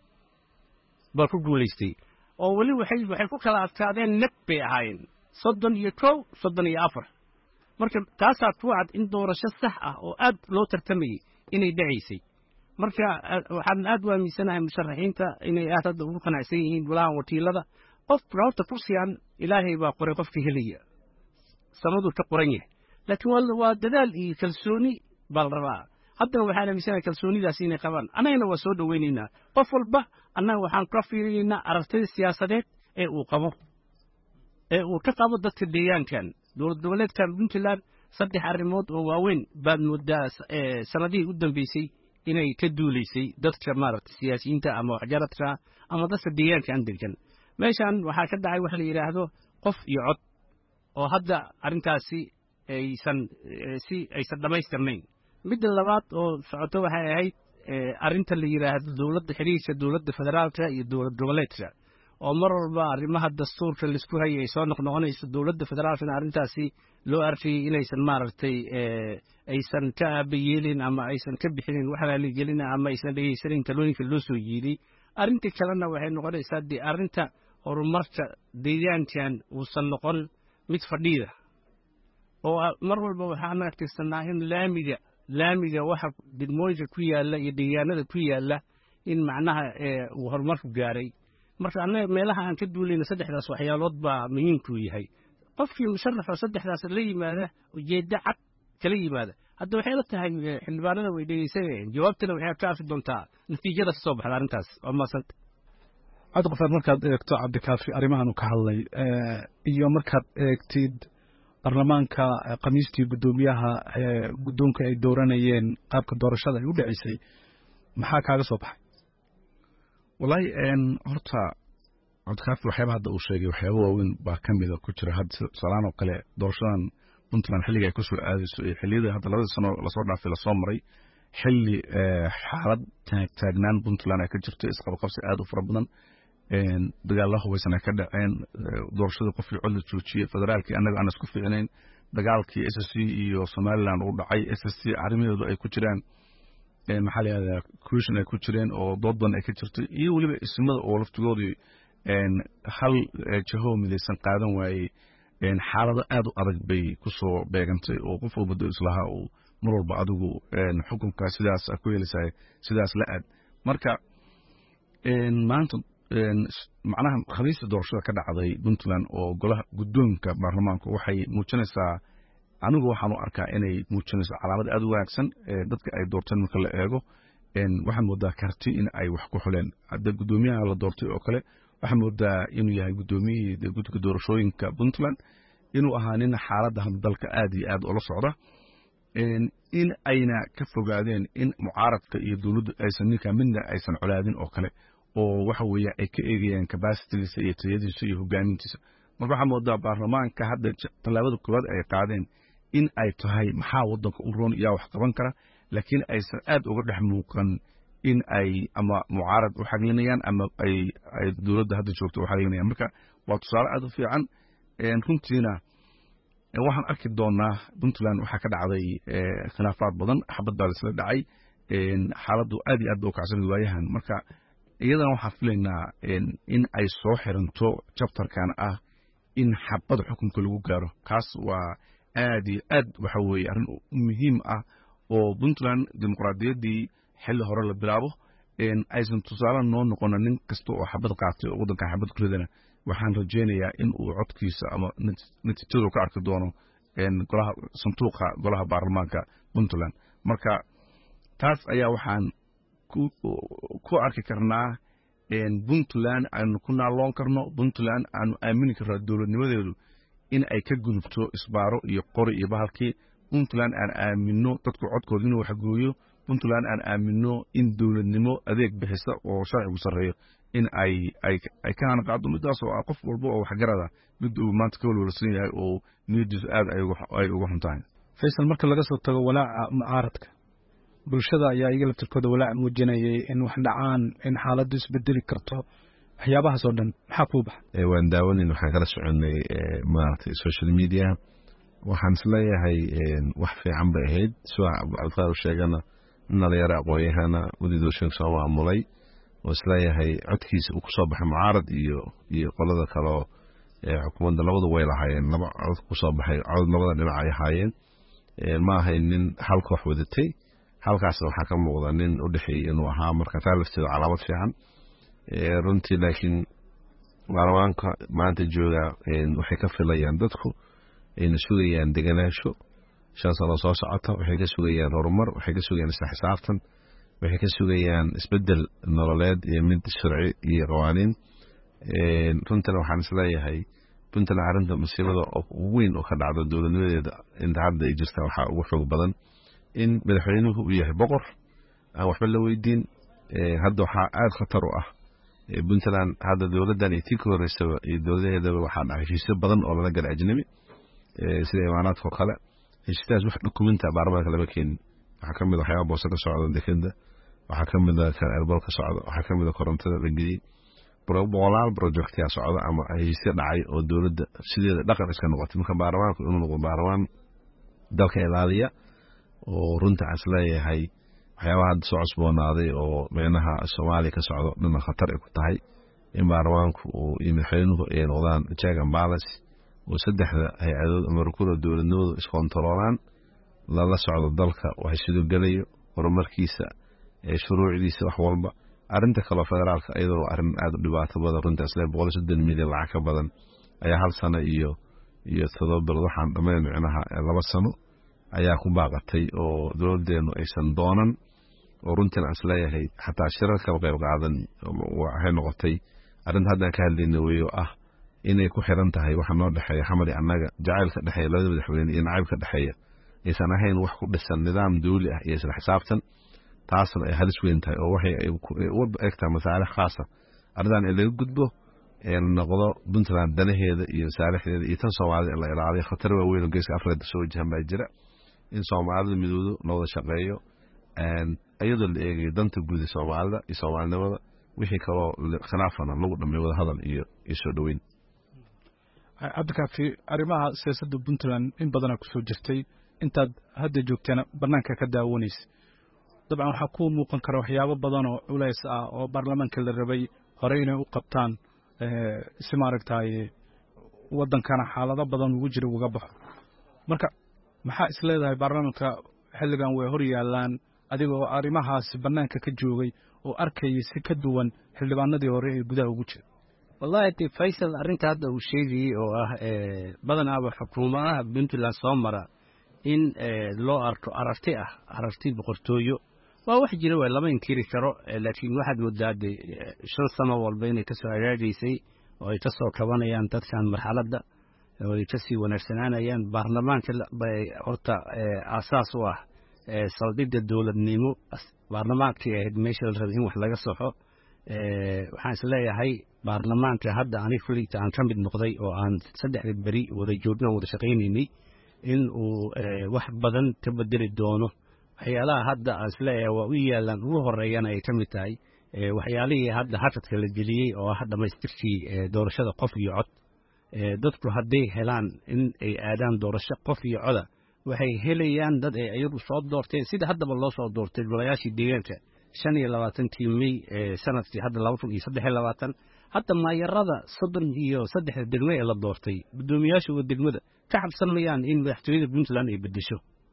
baa ku guulaystay oo weli waxay waxay ku kala adkaadeen nab bay ahaayeen soddon iyo kow soddon iyo afar marka taasaa ku cad in doorasho sax ah oo aad loo tartamayey inay dhacaysay marka waxaan aad u aaminsanahay musharaxiinta inay aad hadda ugu qanacsan yihiin golaha wakiilada qofka horta kursigan ilaahay baa qoray qofka helaya samaduu ka qoran yahay laakiin waa dadaal iyo kalsooni baa la rabaa haddana waxaan aaminsanahay kalsoonidaas inay qabaan annagana waa soo dhoweynaynaa qof walba annaga waxaan ka fiirinaynaa aragtida siyaasadeed ee uu qabo ee uu ka qabo dadka deegaankan dowlad goboleedkan puntland saddex arrimood oo waaweyn baad moodaa sanadihii u dambeysay inay ka duulaysay dadka maaragtay siyaasiyiinta ama waxjaradka ama dadka deegaanka aan degan meeshan waxaa ka dhacay waxa la yidhaahdo qof iyo cod oo hadda arrintaasi aysan si aysan dhammaystirnayn midda labaad oo socoto waxay ahayd arrinta la yidhaahdo dowladda xiriirka dowladda federaalka iyo dowlad goboleedka oo mar walba arrimaha dastuurka laisku hayay ay soo noqnoqonayso dowladda federaalkana arrintaasi loo arkayay inaysan maaragtay aysan ka aabayeelin ama aysan ka bixinin wax raaligelina ama aysan dhegaysanin talooyinka loo soo yeeday arrinta kalena waxay noqonaysaa dee arrinta horumarka deegaankan uusan noqon mid fadhiida oo mar walba waxaan arkaysanaa in laamiga laamiga waxa degmooyinka ku yaalla iyo deegaanada ku yaalla in macnaha uu horumarku gaaray marka annaga meelaha aan ka duulayna saddexdaas waxyaalood baa muhiimku yahay qofkii musharaxoo saddexdaas la yimaada ujeeddo cad kala yimaada hadda waxay la tahay xildhibaanada way dhegaysanayeen jawaabtana waxay ka afi doontaa natiijada ka soo baxda arrintaas waa maasanta cabdiqafaar markaad eegto cabdikaafi arrimahan ka hadlay iyo markaad eegtid baarlamaanka khamiistii guddoomiyaha guddoonka ay dooranayeen qaabka doorashada ay u dhacisay maxaa kaaga soo baxay wallaahi horta cabdikaafi waxyaaba hadda uu sheegay waxyaaba waaweyn baa ka mida ku jira hadda salaan oo kale doorashadan puntland xilliga ay ku soo aadayso iyo xilliyada hadda labada sano lasoo dhaafay lasoo maray xilli xaalad taagnaan puntland ay ka jirto isqabqabsi aad u fara badan dagaalla hubaysan ay ka dhaceen doorashada qofkii cod la joojiyey federaalkii annaga aan isku fiicnayn dagaalkii s s c iyo somaliland uu dhacay s s c arrimaheedu ay ku jiraan maxaa la yidhahdaa kuushan ay ku jireen oo dood badan ay ka jirtay iyo weliba ismada oo laftigoodii hal jaho midaysan qaadan waayey xaalado aad u adag bay ku soo beegantay oo qof walba islahaa uu mar walba adigu xukunka sidaas ku yeelaysaa sidaas la aad marka maanta macnaha khamiista doorashada ka dhacday puntland oo golaha guddoonka baarlamaanku waxay muujinaysaa anigu waxaan u arkaa inay muujinayso calaamad aad u wanaagsan dadka ay doorteen marka la eego waxaan moodaa karti in ay wax ku xuleen hadda guddoomiyaha la doortay oo kale waxaan moodaa inuu yahay guddoomiyihii guddiga doorashooyinka puntland inuu ahaa nin xaaladda dalka aad iyo aad ula socda in ayna ka fogaadeen in mucaaradka iyo dowladdu aysan ninka midna aysan colaadin oo kale oo waxa weeye ay ka eegayaan capacitigiisa iyo tayadiisa iyo hogaamintiisa marka waxaa moodaa baarlamaanka hadda tallaabada koowaad ay qaadeen in ay tahay maxaa waddanka u roon yaa wax qaban kara laakiin aysan aad uga dhex muuqan in ay ama mucaarad u xaglinayaan ama ay ay dowladda hadda joogto u xaglinayaan marka waa tusaale aad u fiican runtiina waxaan arki doonaa puntland waxaa ka dhacday khilaafaad badan xabad baa isla dhacay xaaladdu aad iyo aad ba u kacsan waayahan marka iyadana waxaan filaynaa in ay soo xiranto jabtarkan ah in xabad xukunka lagu gaaro kaas waa aad iyo aad waxa weeye arrin muhiim ah oo puntland dimuqraadiyaddii xilli hore la bilaabo aysan tusaale noo noqona nin kasta oo xabad qaatay oo waddankan xabad ku ridana waxaan rajaynayaa in uu codkiisa ama natiijadu ka arki doono golaha sanduuqa golaha baarlamaanka puntland marka taas ayaa waxaan ku arki karnaa puntland aanu ku naaloon karno puntland aanu aamini karno dowladnimadeedu in ay ka gudubto isbaaro iyo qori iyo bahalkii puntland aan aamino dadku codkooda inuu waxgooyo puntland aan aamino in dowladnimo adeeg bixisa oo sharcigu sarreeyo in ay ay ay ka hana qaado midaas oo qof walba oo waxgarada mid uu maanta ka walwalsan yahay oo niyadiisu aad ay ay uga xun tahay faysal marka laga soo tago walaaca mucaaradka bulshada ayaa iyaga laftirkooda walaac muujinayay in wax dhacaan in xaaladdu isbedeli karto waxyaabahaas oo dhan maxaa kuu baxa waan daawanin waxaan kala soconay maaragtay social media waxaan isleeyahay wax fiican bay ahayd sida cabdiqaar sheegana dhalinyaro aqoonyahana wadidooshin soo maamulay oo isleeyahay codkiisa uu ku soo baxay mucaarad iyo iyo qolada kaloo xukuumadda labadu way lahaayeen laba cod ku soo baxay cod labada dhinac ay ahaayeen ma ahayn nin hal koox wadatay halkaasna waxaa ka muuqda nin u dhexeeyey inuu ahaa marka taa lafteeda calaamad fiican runtii laakiin baarlamaanka maanta jooga waxay ka filayaan dadku ayna sugayaan deganaansho shan sano soo socota waxay ka sugayaan horumar waxay ka sugayaan isla xisaabtan waxay ka sugayaan isbedel nololeed iyo mid sharci iyo qawaaniin runtina waxaan isleeyahay puntland arrinta masiibada weyn oo ka dhacda dowladnimadeeda inta hadda ay jirta waxaa ugu xoog badan in madaxweynuhu uu yahay boqor aan waxba la weydiin hadda waxaa aad khatar u ah Puntland hadda dowladdan ay tii koreysay iyo dowladeedaba waxaa dhacay heshiisyo badan oo lala galay ajnabi sida imaanaadka oo kale heshiiskaas wax dukumenta baarlamaanka lama keenin waxaa ka mid ah waxyaabo boosa ka socda dekeda waxaa ka mid ah kan airport ka socda waxaa ka mid ah korontada la geliyay boqolaal project yaa socda ama heshiisyo dhacay oo dowladda sideeda dhaqan iska noqotay marka baarlamaanku inuu noqdo baarlamaan dalka ilaaliya oo runta as leeyahay waxyaabaha hadda soo cusboonaaday oo meenaha Soomaaliya ka socdo dhinaca khatar ay ku tahay in baarlamaanku uu madaxweynuhu ay noqdaan check and balance oo saddexda hay'adood ama rukuno dowladnimadu iskontaroolaan lala socdo dalka waxa sidoo galayo horumarkiisa ee shuruucdiisa wax walba arinta kale federaalka iyadoo arin aad u dhibaato badan runta isla boqol iyo soddon milyan lacag ka badan ayaa hal sano iyo iyo todoba bil waxaan dhammaan micnaha laba sano ayaa ku baaqatay oo dowladeenu aysan doonan oo runtii aan isleeyahay xataa shirarka qayb qaadan waxay noqotay arinta hadda ka hadlayno weeyo ah inay ku xiran tahay waxa noo dhaxeeya xamali annaga jacaylka dhaxeeya labada madaxweyne iyo nacaybka dhaxeeya aysan ahayn wax ku dhisan nidaam dawli ah iyo isla xisaabtan taasna ay halis weyn tahay oo waxay u egtaa masaalix khaas ah arrintan in laga gudbo ee noqdo Puntland danaheeda iyo masaalixdeeda iyo tan Soomaalida in la ilaaliyo khatar weyn oo geeska Afrika soo wajahan baa jira in Soomaalida midoodo loo shaqeeyo and ayadoo la eegayo danta guud ee Soomaalida iyo Soomaalinimada wixii kale khilaafana lagu dhameeyo wada hadal iyo isoo dhaweyn Cabdikaafi arrimaha siyaasadda Puntland in badan ku soo jirtay intaad hadda joogtana banaanka ka daawanaysa dabcan waxa ku muuqan kara waxyaabo badan oo culays ah oo baarlamaanka la rabay hore inay u qabtaan ee si maaragtay wadankana xaalado badan ugu jira uga baxo marka maxaa isleedahay baarlamaanka xilligan way hor yaalaan adigoo arrimahaas banaanka ka joogay oo arkay si ka duwan xildhibaanadii hore ee gudaha ugu jiray wallahi tii Faisal arinta hadda uu sheegay oo ah ee badanaaba xukuumadaha Puntland soo mara in loo arko aragti ah aragti boqortooyo waa wax jira way lama inkiri karo laakiin waxaad wadaaday shan sano walba inay ka soo hagaajisay oo ay ka soo kabanayaan dadkan marxaladda oo ay ka sii wanaagsanaanayaan baarlamaanka bay horta asaas u ah saldhigga dowladnimo baarlamaanka ee meesha la rabay in wax laga soxo waxaan isleeyahay baarlamaanka hadda aniga fuliita aan ka mid noqday oo aan saddex bari wada joogno wada shaqaynaynay in uu wax badan ka bedeli doono waxyaalaha hadda aan isleeyahay waa u yaalaan ugu horeeyana ay ka mid tahay waxyaalihii hadda hafadka la geliyey oo ah dhamaystirkii doorashada qof iyo cod dadku hadday helaan in ay aadaan doorasho qof iyo coda waxay helayaan dad ay ayagu soo doorteen sida haddaba loo soo doortay golayaashii deegaanka shan iyo labaatankii May sanadkii hadda laba kun iyo saddex iyo labaatan hadda maayarada soddon iyo saddex degmo ee la doortay gudoomiyaasha degmada ka xabsanayaan in madaxtooyada Puntland ay bedesho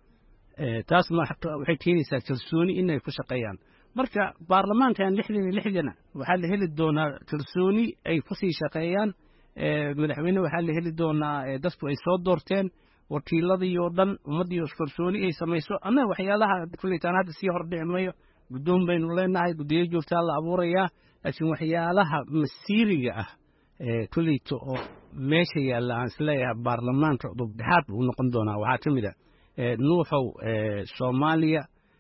taas ma waxay keenaysaa kalsooni inay ku shaqeeyaan marka baarlamaankan lixdan iyo lixdan waxaa la heli doonaa kalsooni ay ku sii shaqeeyaan madaxweyne waxaa la heli doonaa dadku ay soo doorteen wakiiladii oo dhan ummadii kalsooni ay samayso ama waxyaalaha kulitaan hadda sii hordhicmayo gudoon baynu leenahay gudiyo joogtaa la abuurayaa laakiin waxyaalaha masiiriga ah ee kulito oo meesha yaala aan isleeyahay baarlamaanka dhexaad uu noqon doonaa waxaa ka mid ah nuuxow Soomaaliya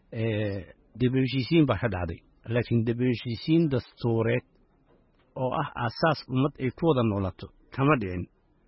dibashisiin baa ka dhacday laakiin dibashisiin dastuureed oo ah asaas ummad ay ku wada noolaato kama dhicin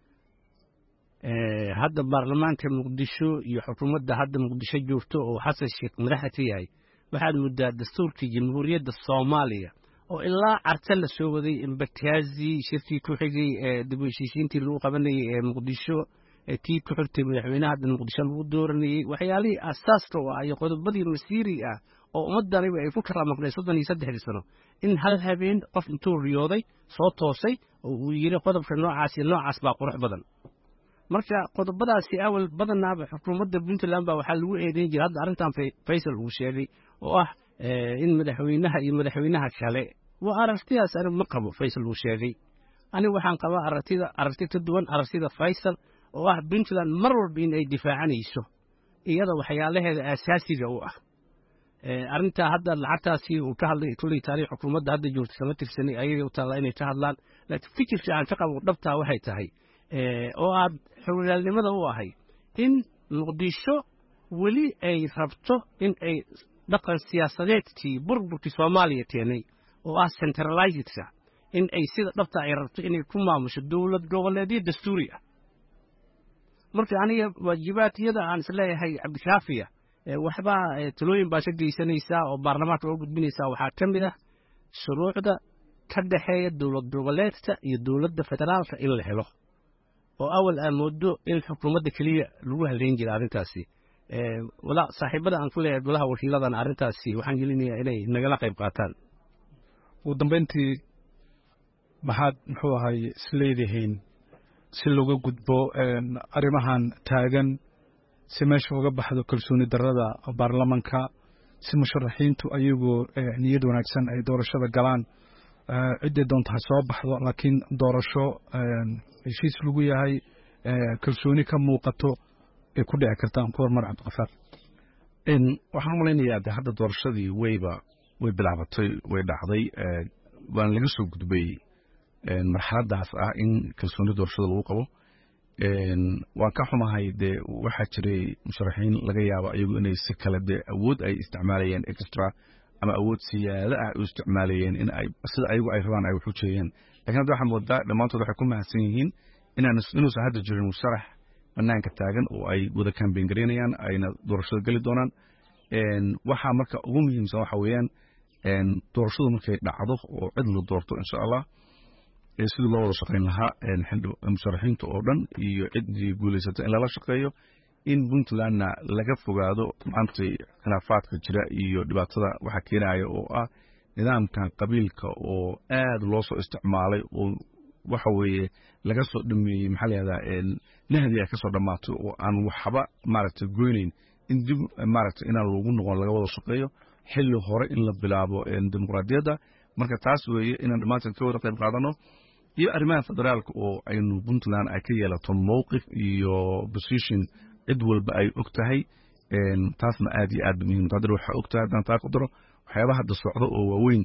hadda baarlamaanka Muqdisho iyo xukuumadda hadda Muqdisho joogto oo Xasan Sheekh madaxa ka yahay waxaad muddaa dastuurkii jamhuuriyadda Soomaaliya oo ilaa arta la soo waday imbakaazi shirkii ku xigay ee dibashisiintii lagu qabanayay ee Muqdisho tii ku xigtay madaxweynaha hadda Muqdisho lagu dooranayay waxyaalihii asaaska u ah iyo qodobadii masiiri ah oo ummadani ay ku kala maqnay soddon iyo saddex sano in hal habeen qof intuu riyooday soo toosay oo uu yiri qodobka noocaas iyo noocaas baa qurux badan marka qodobadaasi awal badanaaba xukuumadda Puntland baa waxa lagu eedeyn jiray hadda arintan Faisal uu sheegay oo ah in madaxweynaha iyo madaxweynaha kale waa aragtidaas arin ma qabo Faisal uu sheegay aniga waxaan qabaa aragtida aragti ka duwan aragtida Faisal oo ah Puntland mar walba in ay difaacanayso iyada waxyaalaheeda asaasiga u ah arinta hadda lacagtaasi uu ka hadlay kulli taariikh xukuumadda hadda joogta sama tirsanay ayay u taala inay ka hadlaan laakiin fikirka aan ka qabo dhabta waxay tahay oo aad xogaalnimada u ahay in Muqdisho weli ay rabto in ay dhaqan siyaasadeedkii burburkii soomaaliya keenay oo ah centralizedka in ay sida dhabta ay rabto inay ku maamusho dowlad goboleedyo dastuuri ah marka aniga waajibaadkiyada aan isleeyahay cabdishaafiya waxba talooyin baa ka geysanaysaa oo baarlamaanka oo gudbinaysaa waxaa ka mid ah shuruucda ka dhaxeeya dowlad goboleedka iyo dowladda federaalka in la helo oo awal aan moodo in xukuumadda keliya lagu haleyn jira arrintaasi wala saaxiibada aan ku leeyahay golaha wakiiladan arrintaasi waxaan gelinayaa inay nagala qayb qaataan ugu dambeyntii maxaad muxuu ahay isleedihiin si looga gudbo arrimahan taagan si meesha uga baxdo kalsooni darrada baarlamanka si musharaxiintu ayagoo niyad wanaagsan ay doorashada galaan ciddii doonta ha soo baxdo laakiin doorasho heshiis lagu yahay kalsooni ka muuqato ay ku dhici kartaan ku hormar cabdiqafaar waxaan u malaynayaa de hadda doorashadii wayba way bilaabatay way dhacday waan laga soo gudbay marxaladaas ah in kalsooni doorashada lagu qabo waan ka xumahay dee waxaa jiray musharaxiin laga yaabo ayagu inay si kale dee awood ay isticmaalayeen extra ama awood siyaada ah u isticmaalayeen in ay sida ayagu ay rabaan ay wax u jeeyeen laakiin hadda waxaa moodaa dhammaantood waxay ku mahadsan yihiin inaan inuusan hadda jirin musharax banaanka taagan oo ay wada kambeyn garaynayaan ayna doorashada geli doonaan waxaa marka ugu muhiimsan waxa weeyaan doorashadu markay dhacdo oo cid la doorto insha allah sidii loo wada shaqayn lahaa musharaxiinta oo dhan iyo ciddii guulaysata in lala shaqeeyo in puntlandna laga fogaado maanta khilaafaadka jira iyo dhibaatada waxa keenaya oo ah nidaamkan qabiilka oo aad loo soo isticmaalay oo waxa weeye laga soo dhameeyey maxaa layihahdaa nahdi ay ka soo dhammaato oo aan waxba maaragtay goynayn in dib maaragtay inaan lagu noqon laga wada shaqeeyo xilli hore in la bilaabo dimuqraadiyadda marka taas weeye inaan dhammaanteen ka wada qayb qaadano iyo arrimaha federaalka oo aynu puntland ay ka yeelato mowqif iyo position cid walba ay og tahay taasna aad iyo aad muhiim haddana waxaa og tahay haddaan taa ku daro waxyaabaha hadda socdo oo waaweyn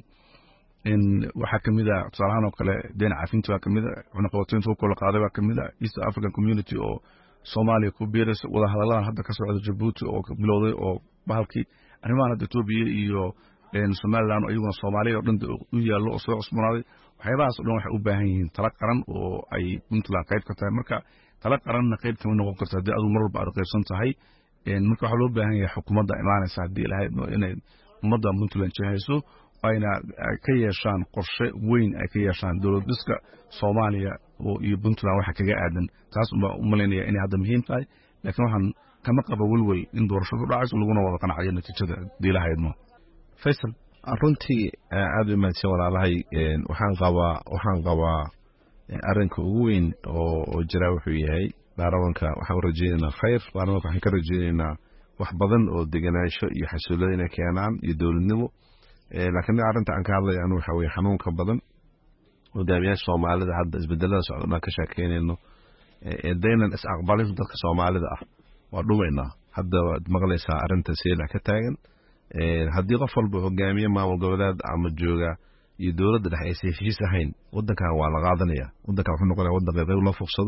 waxaa ka mid a tusaalahaan oo kale deen caafinta baa ka mid a cunaqabataynta u kala qaaday baa ka mid a east african community oo soomaaliya ku biiraysa wadahadalladan hadda ka socda jabuuti oo bilowday oo bahalkii arrimahan hadda etoobiya iyo somaliland iyaguna soomaaliya oo dhan u yaallo oo soo cusboonaaday waxyaabahaas oo dhan waxay u baahan yihiin tala qaran oo ay puntland qayb ka tahay marka tala qaranna qayb kama noqon karto haddii aduu mar walba aad qaybsan tahay marka waxaa loo baahan yahay xukuumadda imaanaysa haddii ilahay inay ummadda puntland jehayso ayna ka yeeshaan qorshe weyn ay ka yeeshaan dowlad dhiska soomaaliya iyo puntland waxa kaga aadan taas unbaa u malaynaya inay hadda muhiim tahay laakiin waxaan kama qaba welwel in doorashadu dhacayso laguna wada qanacayo natiijada haddii ilahaydmo faysal runtii aad u mahadsan walaalahay waxaan qabaa waxaan qabaa arrinka ugu weyn oo jira wuxuu yahay baarlamanka waxaan u rajaynaynaa khayr baarlamanka waxaan ka rajaynaynaa wax badan oo deganaansho iyo xasuulada inay keenaan iyo dowladnimo laakiin arrinta aan ka hadlaya anu waxa weye xanuunka badan hogaamiyaasha soomaalida hadda isbedelada socda dhan ka sheekeynayno daynan is aqbalin dadka soomaalida ah waa dhumaynaa hadda waad maqlaysaa arrinta seelac ka taagan haddii qof walba hogaamiye maamul goboleed ama jooga iyo dowladda dhex aysan heshiis ahayn wadankan waa la qaadanaya wadankan wuxuu noqonaya wadan qayb loo fuqsado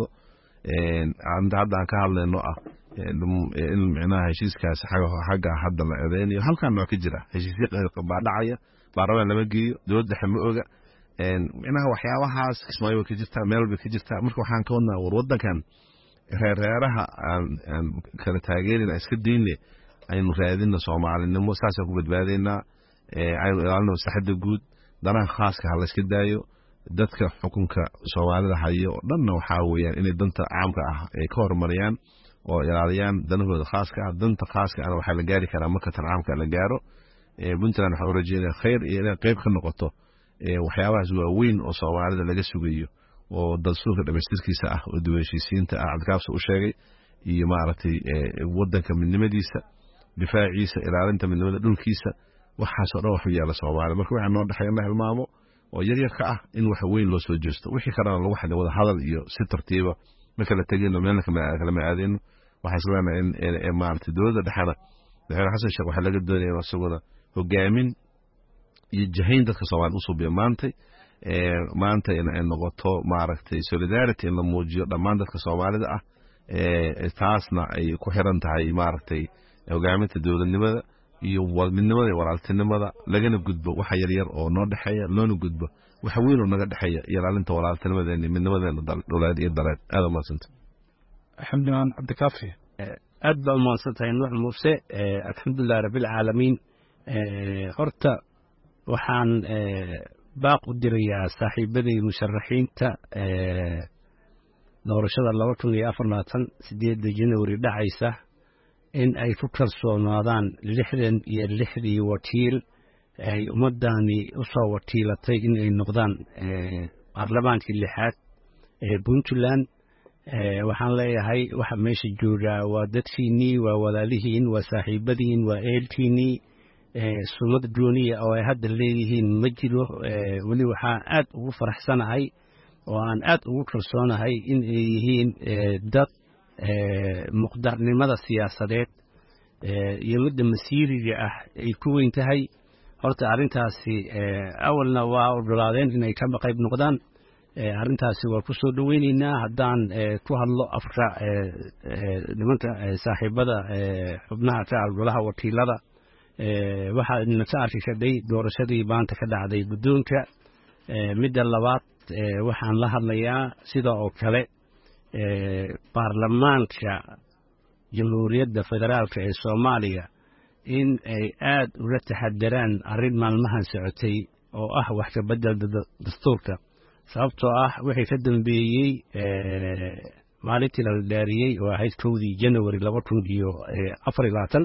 hadda aan ka hadlayno ah in micnaha heshiiskaas xagga hadda la eedeynayo halkan nooc ka jira heshiisyo baa dhacaya baarlamaan lama geeyo dowlad dhexe ma oga micnaha waxyaabahaas kismaayo way ka jirtaa meel bay ka jirtaa marka waxaan ka wadnaa war wadankan reereeraha aan kala taageerin aan iska daynle aynu raadinna soomaalinimo saasaan ku badbaadaynaa aynu ilaalino maslaxadda guud danaha khaaska ha la iska daayo dadka xukunka soomaalida hayo oo dhanna waxaa weeyaan inay danta caamka ah ay ka horumariyaan oo ilaaliyaan danahooda khaaska ah danta khaaska ana waxaa la gaari karaa marka tan caamka la gaaro puntland waxaa u rajeynaya khayr iyo inay qayb ka noqoto waxyaabahaas waaweyn oo soomaalida laga sugayo oo dastuurka dhamaystirkiisa ah oo duweshiisiinta ah cabdikaabsa u sheegay iyo maaragtay wadanka midnimadiisa difaaciisa ilaalinta midnimada dhulkiisa waxaasoo dhan waxu yaala soomaaliya marka waxaa noo dhexeeya na hilmaamo oo yaryar ka ah in wax weyn loo soo jeesto wixii kalena lagu xadin wada hadal iyo si tartiiba ma kala tegino meelna kalama aadayno waxaa isleenahay in maaragtay dowladda dhexena madaxweyne xasan sheekh waxaa laga doonaya in isaguna hogaamin iyo jahayn dadka soomaalida u suubiya maantay maanta in ay noqoto maaragtay solidarity in la muujiyo dhammaan dadka soomaalida ah taasna ay ku xiran tahay maaragtay hogaaminta dowladnimada iyo midnimada iyo walaaltinimada lagana gudbo waxa yar yar oo noo dhaxeeya loona gudbo waxa weyn oo naga dhaxeeya ilaalinta walaaltinimadeena midnimadeena dowlad iyo daleed aad u maasanta xamdaan cabdikaafi aad baa umahadsantahay nuux muuse alxamdulilah rabbilcaalamiin horta waxaan baaq u dirayaa saaxiibaday musharaxiinta doorashada laba kun iyo afar labaatan sideedda januari dhacaysa in ay ku kalsoonaadaan lixdan iyo lixdii wakiil ay ummaddaani u soo wakiilatay in ay noqdaan baarlamaankii lixaad ee puntland waxaan leeyahay waxa meesha joogaa waa dadkiinnii waa walaalihiin waa saaxiibadiin waa eelkiinnii sumad gooniya oo ay hadda leeyihiin ma jiro weli waxaan aad ugu faraxsanahay oo aan aad ugu kalsoonahay in ay yihiin dad muqdarnimada siyaasadeed iyo midda masiiriga ah ay ku weyn tahay horta arrintaasi awalna waa ogolaadeen inay ka qayb noqdaan arrintaasi waa ku soo dhoweynaynaa haddaan ku hadlo afka nimanka saaxiibada xubnaha ka golaha wakiilada waxaa idina ka arki kadhay doorashadii maanta ka dhacday guddoonka midda labaad waxaan la hadlayaa sida oo kale baarlamaanka jamhuuriyadda federaalka ee soomaaliya in ay aad ula taxadaraan arrin maalmahan socotay oo ah wax ka beddelda dastuurka sababtoo ah wixii ka dambeeyey maalintii la dhaariyey oo ahayd kowdii january laba kun iyo afar iyo labaatan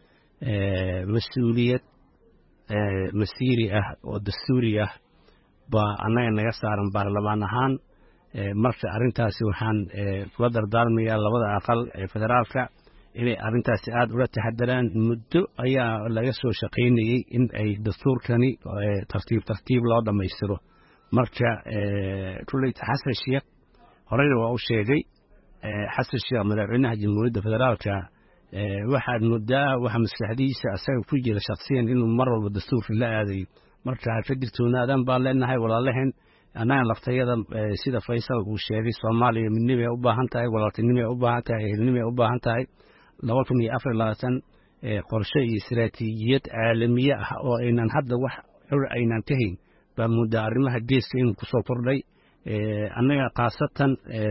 mas-uuliyad masiiri ah oo dastuuri ah baa annaga naga saaran baarlamaan ahaan marka arrintaasi waxaan kula dardaarmayaa labada aqal ee federaalka inay arrintaasi aad ula taxadaraan muddo ayaa laga soo shaqaynayey in ay dastuurkani tartiib tartiib loo dhammaystiro marka kulleyta xasan sheekh horeyna waa u sheegay xasan sheekh madaxweynaha jamhuuriyadda federaalka waxaad muddaa waxa maskaxdiisa asaga ku jira shaksiyan inuu mar walba dastuurka la aadayo marka ka digtoonaadaan baan leenahay walaalaheen annaga laftayada sida faysal uu sheegay soomaaliya midnimay u baahan tahay walaaltinimay u baahan tahay ehelnimay u baahan tahay laba kun iyo afar labaatan qorshe iyo istaraatiijiyad caalamiye ah oo aynan hadda wax xur aynan ka hayn baa muddaa arrimaha geeska inuu ku soo kordhay annaga khaasatan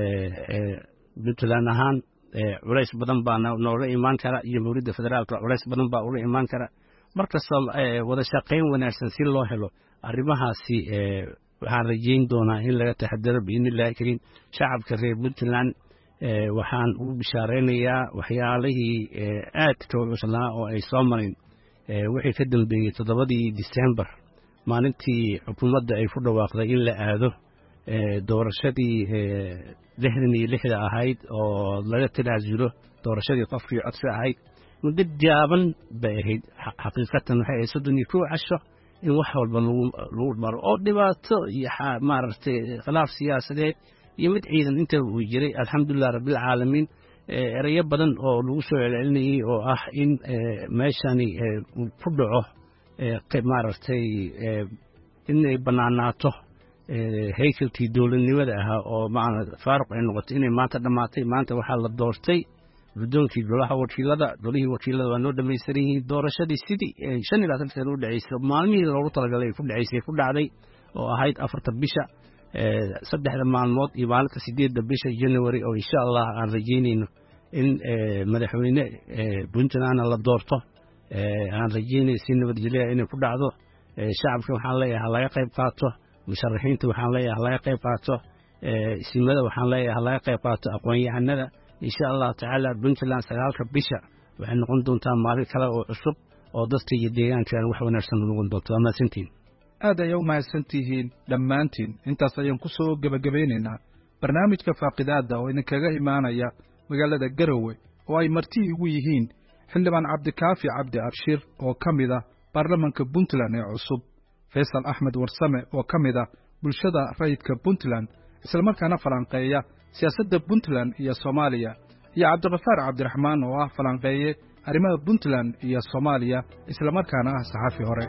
puntland ahaan culays badan baa nooga imaan kara jamhuuriyadda federaalka culays badan baa uga imaan kara markasta wada shaqayn wanaagsan si loo helo arrimahaasi waxaan rajayn doonaa in laga taxadaro biidnillahi kariim shacabka reer puntland waxaan ugu bishaaraynayaa waxyaalihii aadka u cuslaa oo ay soo marin wixii ka dambeeyey toddobadii disembar maalintii xukuumadda ay ku dhawaaqday in la aado doorashadii lixdan iyo lixda ahayd oo laga tanaasulo doorashadii qofkii codka ahayd muddo jaaban bay ahayd xaqiiqatan waxay ahayd soddon iyo kow casho in wax walba lagu maro oo dhibaato iyo maaragtay khilaaf siyaasadeed iyo mid ciidan inta uu jiray alxamdulilah rabbilcaalamiin erayo badan oo lagu soo celcelinayey oo ah in meeshani ku dhaco maaragtay inay bannaanaato haykalkii dowladnimada ahaa oo faaruq ay noqotay inay maanta dhammaatay maanta waxaa la doortay guddoonkii golaha wakiilada golihii wakiilada waa noo dhamaystiran yihiin doorashadii sidii shan iyo labaatan sano u dhaceysay maalmihii loogu talagalay ay ku dhaceysay ku dhacday oo ahayd afarta bisha saddexda maalmood iyo maalinta sideedda bisha january oo insha allah aan rajaynayno in madaxweyne puntlandna la doorto aan rajaynay si nabadgelya inay ku dhacdo shacabka waxaan leeyahay halaga qayb qaato musharaxiinta waxaan leeyahay halaga qayb qaato isimada waxaan leeyahay halaga qayb qaato aqoon-yahanada insha allahu tacaala puntland sagaalka bisha waxay noqon doontaa maalin kale oo cusub oo dadka iyo deegaankan wax wanaagsan noqon doonto waa mahadsantiin aad ayay u mahadsan tihiin dhammaantiin intaas ayaan ku soo gebagabeynaynaa barnaamijka faaqidaadda oo idinkaga imaanaya magaalada garowe oo ay marti ugu yihiin xildhibaan cabdikaafi cabdi abshir oo ka mid ah baarlamanka puntland ee cusub faysal axmed warsame oo ka mid ah bulshada rayidka puntland islamarkaana falanqeeya siyaasadda puntland iyo soomaaliya iyo cabdiqafaar cabdiraxmaan oo ah falanqeeye arrimaha puntland iyo soomaaliya islamarkaana ah saxaafi hore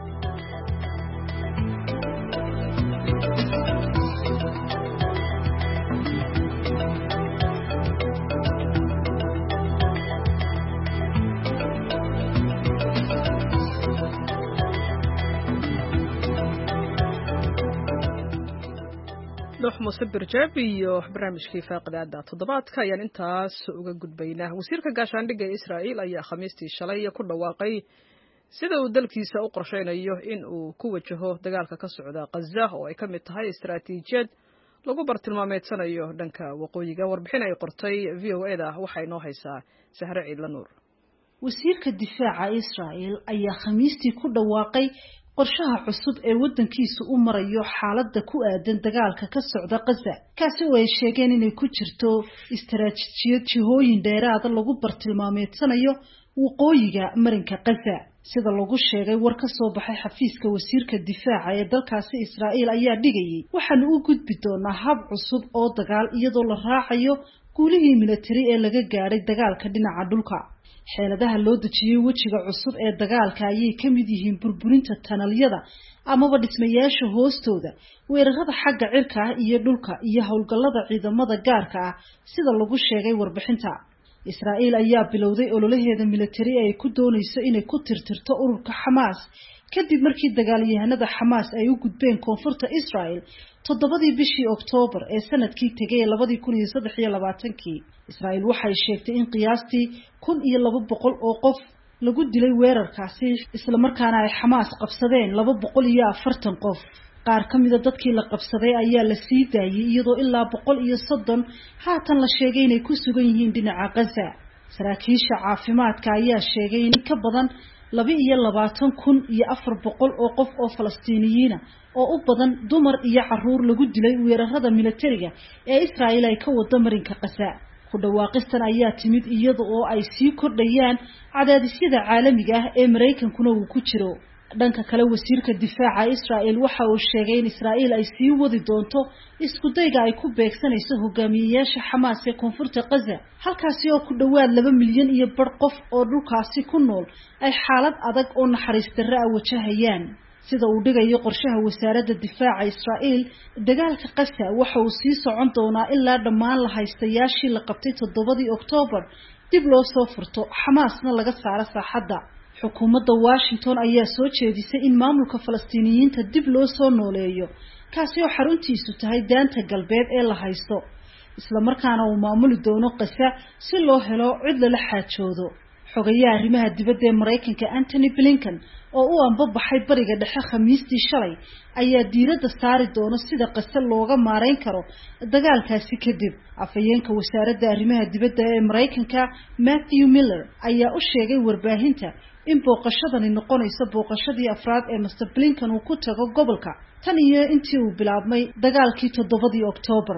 nuux muuse birjeeb iyo barnaamijkii faaqidaada toddobaadka ayaan intaas uga gudbaynaa. wasiirka gaashaandhigga ee Israa'iil ayaa khamiistii shalay ku dhawaaqay sida uu dalkiisa u qorsheynayo in uu ku wajaho dagaalka ka socda Gaza oo ay ka mid tahay istaraatiijiyad lagu bartilmaameedsanayo dhanka waqooyiga. warbixin ay qortay V O A da waxay noo haysaa Sahre Ciidla Nuur. wasiirka difaaca Israa'iil ayaa khamiistii ku dhawaaqay qorshaha cusub ee wadankiisu u marayo xaaladda ku aadan dagaalka ka socda Gaza, kaasi oo ay sheegeen inay ku jirto istaraatiijiyad jihooyin dheeraad lagu bartilmaameedsanayo waqooyiga marinka Gaza. sida lagu sheegay war ka soo baxay xafiiska wasiirka difaaca ee dalkaasi Israa'iil ayaa dhigayay waxaan u gudbi doonaa hab cusub oo dagaal iyadoo la raacayo guulihii military ee laga gaaray dagaalka dhinaca dhulka. xeeladaha loo dejiyay wajiga cusub ee dagaalka ayay ka mid yihiin burburinta tanalyada amaba dhismayaasha hoostooda, weerarada xagga cirka ah iyo dhulka, iyo howlgallada ciidamada gaarka ah sida lagu sheegay warbixinta. Israa'iil ayaa bilowday ololaheeda military ay ku doonayso inay ku tirtirto ururka Xamaas kadib markii dagaalyahanada Xamaas ay u gudbeen koonfurta Israa'iil toddobadii bishii Oktoobar ee sanadkii tegay labada kun iyo saddex iyo labaatan-kii. Israa'iil waxay sheegtay in qiyaastii kun iyo laba boqol oo qof lagu dilay weerarkaasi, isla markaana ay Xamaas qabsadeen laba boqol iyo afartan qof. qaar ka mid ah dadkii la qabsaday ayaa la sii daayay iyadoo ilaa boqol iyo soddon haatan la sheegay inay ku sugan yihiin dhinaca Gaza. saraakiisha caafimaadka ayaa sheegay in ka badan laba iyo labaatan kun iyo afar boqol oo qof oo Falastiiniyiin ah oo u badan dumar iyo carruur lagu dilay weerarada militariga ee Israa'iil ay ka wado marinka Gaza. ku dhawaaqistan ayaa timid iyada oo ay sii kordhayaan cadaadisyada caalamiga ah ee Mareykankuna uu ku jiro. dhanka kale wasiirka difaaca Israa'iil waxa uu sheegay in Israa'iil ay sii wadi doonto isku dayga ay ku beegsanayso hogaamiyeyaasha Xamaas ee koonfurta Gaza, halkaasi oo ku dhawaad laba milyan iyo bar qof oo dhulkaasi ku nool ay xaalad adag oo naxariis darro ah wajahayaan. sida uu dhigayo qorshaha wasaaradda difaaca Israa'iil, dagaalka Gaza waxa uu sii socon doonaa ilaa dhammaan la haystayaashii la qabtay toddobadii Oktoobar dib loo soo furto, Xamaasna laga saaro saaxadda. xukuumadda Washington ayaa soo jeedisay in maamulka Falastiiniyiinta dib loo soo nooleeyo, kaasi oo xaruntiisu tahay daanta galbeed ee la haysto, isla markaana uu maamuli doono Gaza si loo helo cid lala xaajoodo. xogayaha arrimaha dibadda ee Mareykanka Antony Blinken oo u anbabaxay bariga dhexe khamiistii shalay ayaa diiradda saari doona sida Gaza looga maareyn karo dagaalkaasi kadib. afhayeenka wasaaradda arrimaha dibadda ee Mareykanka Matthew Miller ayaa u sheegay warbaahinta in booqashadani noqonayso booqashadii afraad ee Mister Blinken uu ku tago gobolka tan iyo intii uu bilaabmay dagaalkii toddobadii Oktoobar.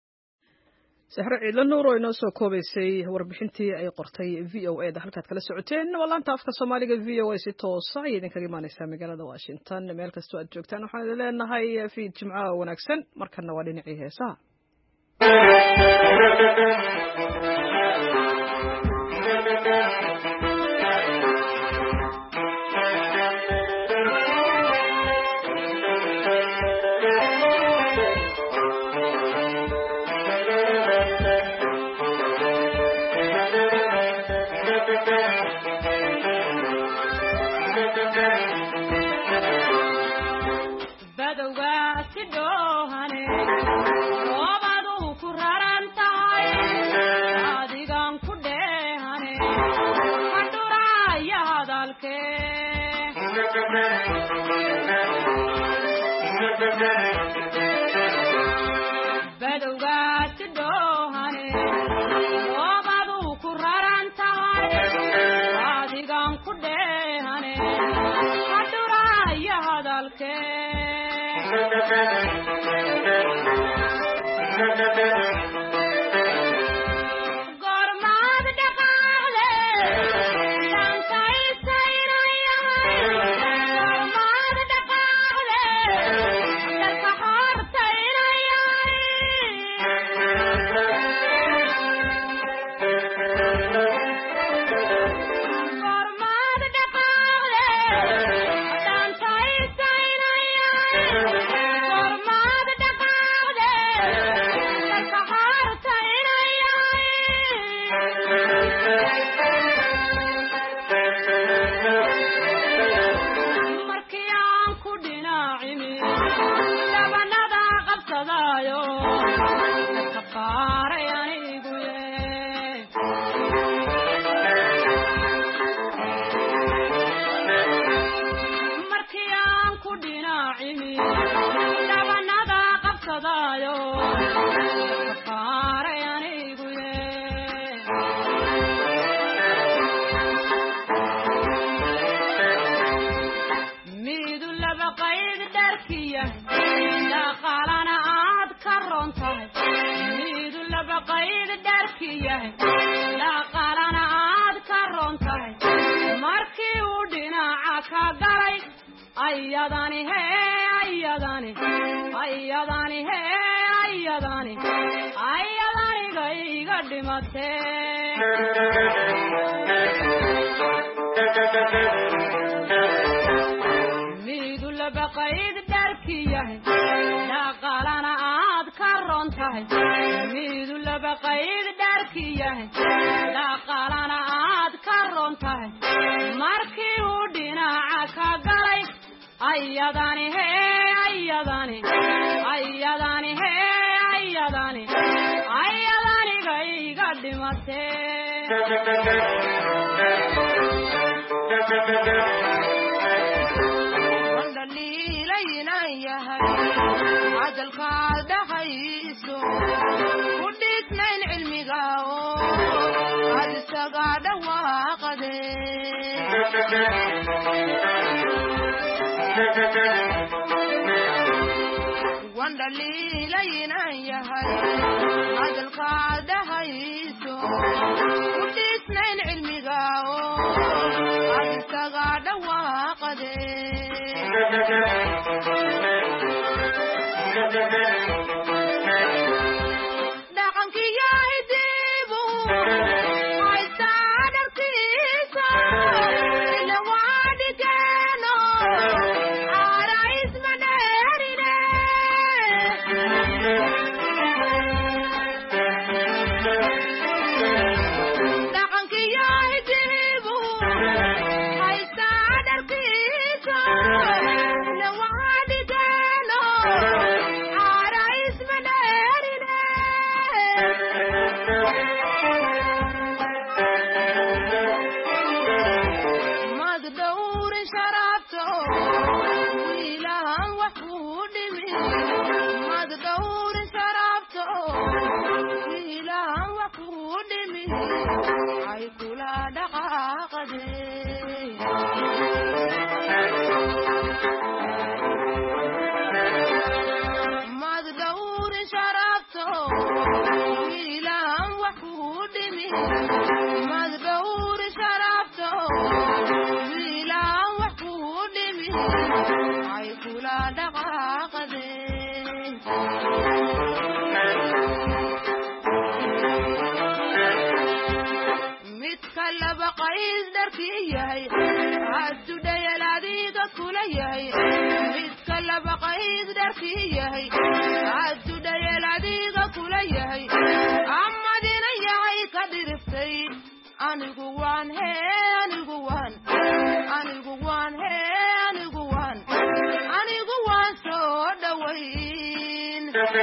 Sahre Ciidla Nuur oo inoo soo koobaysay warbixintii ay qortay V O A da halkaad kala socoteen walaanta afka Soomaaliga V O A si toos ah idin kaga imaanaysa magaalada Washington. meel kastoo aad joogtaan waxaan idin leenahay fiid jimco wanaagsan. markana waa dhinacii heesaha. yahay dhaqaalana aad ka roon tahay markii uu dhinaca ka galay ayadani hee ayadani ayadani hee ayadani ayadaniga iga dhimatee midu laba qayd dharki yahay dhaqaalana aad ka roon tahay midu laba qayd dharki yahay dhaqaalana aad ka roon tahay markii uu dhinaca ka galay ayadani hee ayadani ayadani hee ayadani ayadaniga iga dhimatee wandhaliilayna yahay cadalkaad dhahayso ku dhiisnayn cilmiga oo aad isaga dhawaaqade wandhaliilayna yahay cadalkaad dhahayso ku dhiisnayn cilmiga oo aad isaga dhawaaqade dhaqankiyo hidibu haysaa dharkiisa ila waa dhigeeno aara isma dheerine dhaqankiyo hidibu haysaa dharkiisa ila waa dhigeeno aara isma dheerine magdhowrin sharabto wiilahan wax kuu dhimi magdhowrin sharabto wiilahan wax kuu dhimi ay kula dhaqaaqade magdhowrin sharabto wiilahan wax kuu dhimi magdhowrin sharabto wiilahan wax kuu dhimi ay kula dhaqaaqade midka laba qays dharkii yahay hadduu dhayal adiga kula yahay midka laba qays dharkii yahay hadduu dhayal adiga kula yahay amadina yahay ka dhiriftay anigu waan hee anigu waan anigu waan hee anigu waan anigu waan soo dhawayn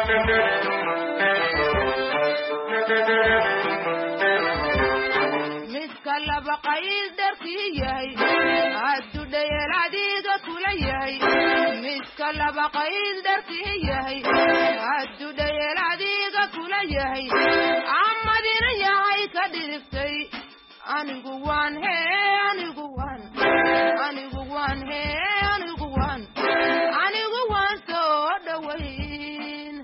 midka laba qays dharkii yahay hadduu dhayal adiga kula yahay midka laba qays dharkii yahay hadduu dhayal adiga kula yahay amadina yahay ka dhiriftay anigu waan hee anigu waan anigu waan hee anigu waan anigu waan soo dhawayn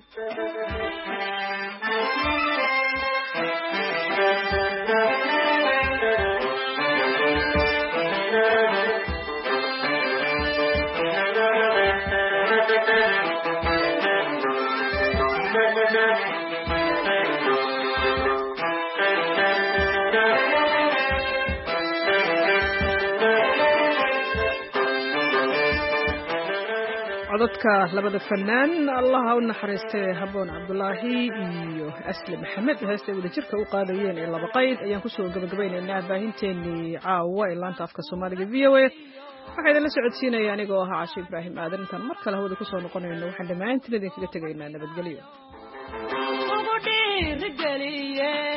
codadka labada fanaan allaha u naxariistay haboon cabdulaahi iyo asli maxamed heestay wadajirka u qaadayeen ee laba qayd ayaan kusoo gabagabaynaynaa baahinteenii caawa ee laanta afka soomaaliga v o a waxaa idinla socodsiinaya anigoo ahaa cashe ibraahim aadan intaan mar kale hawada kusoo noqonayno waxaan dhammaantiin idinkaga tegaynaa nabadgelyo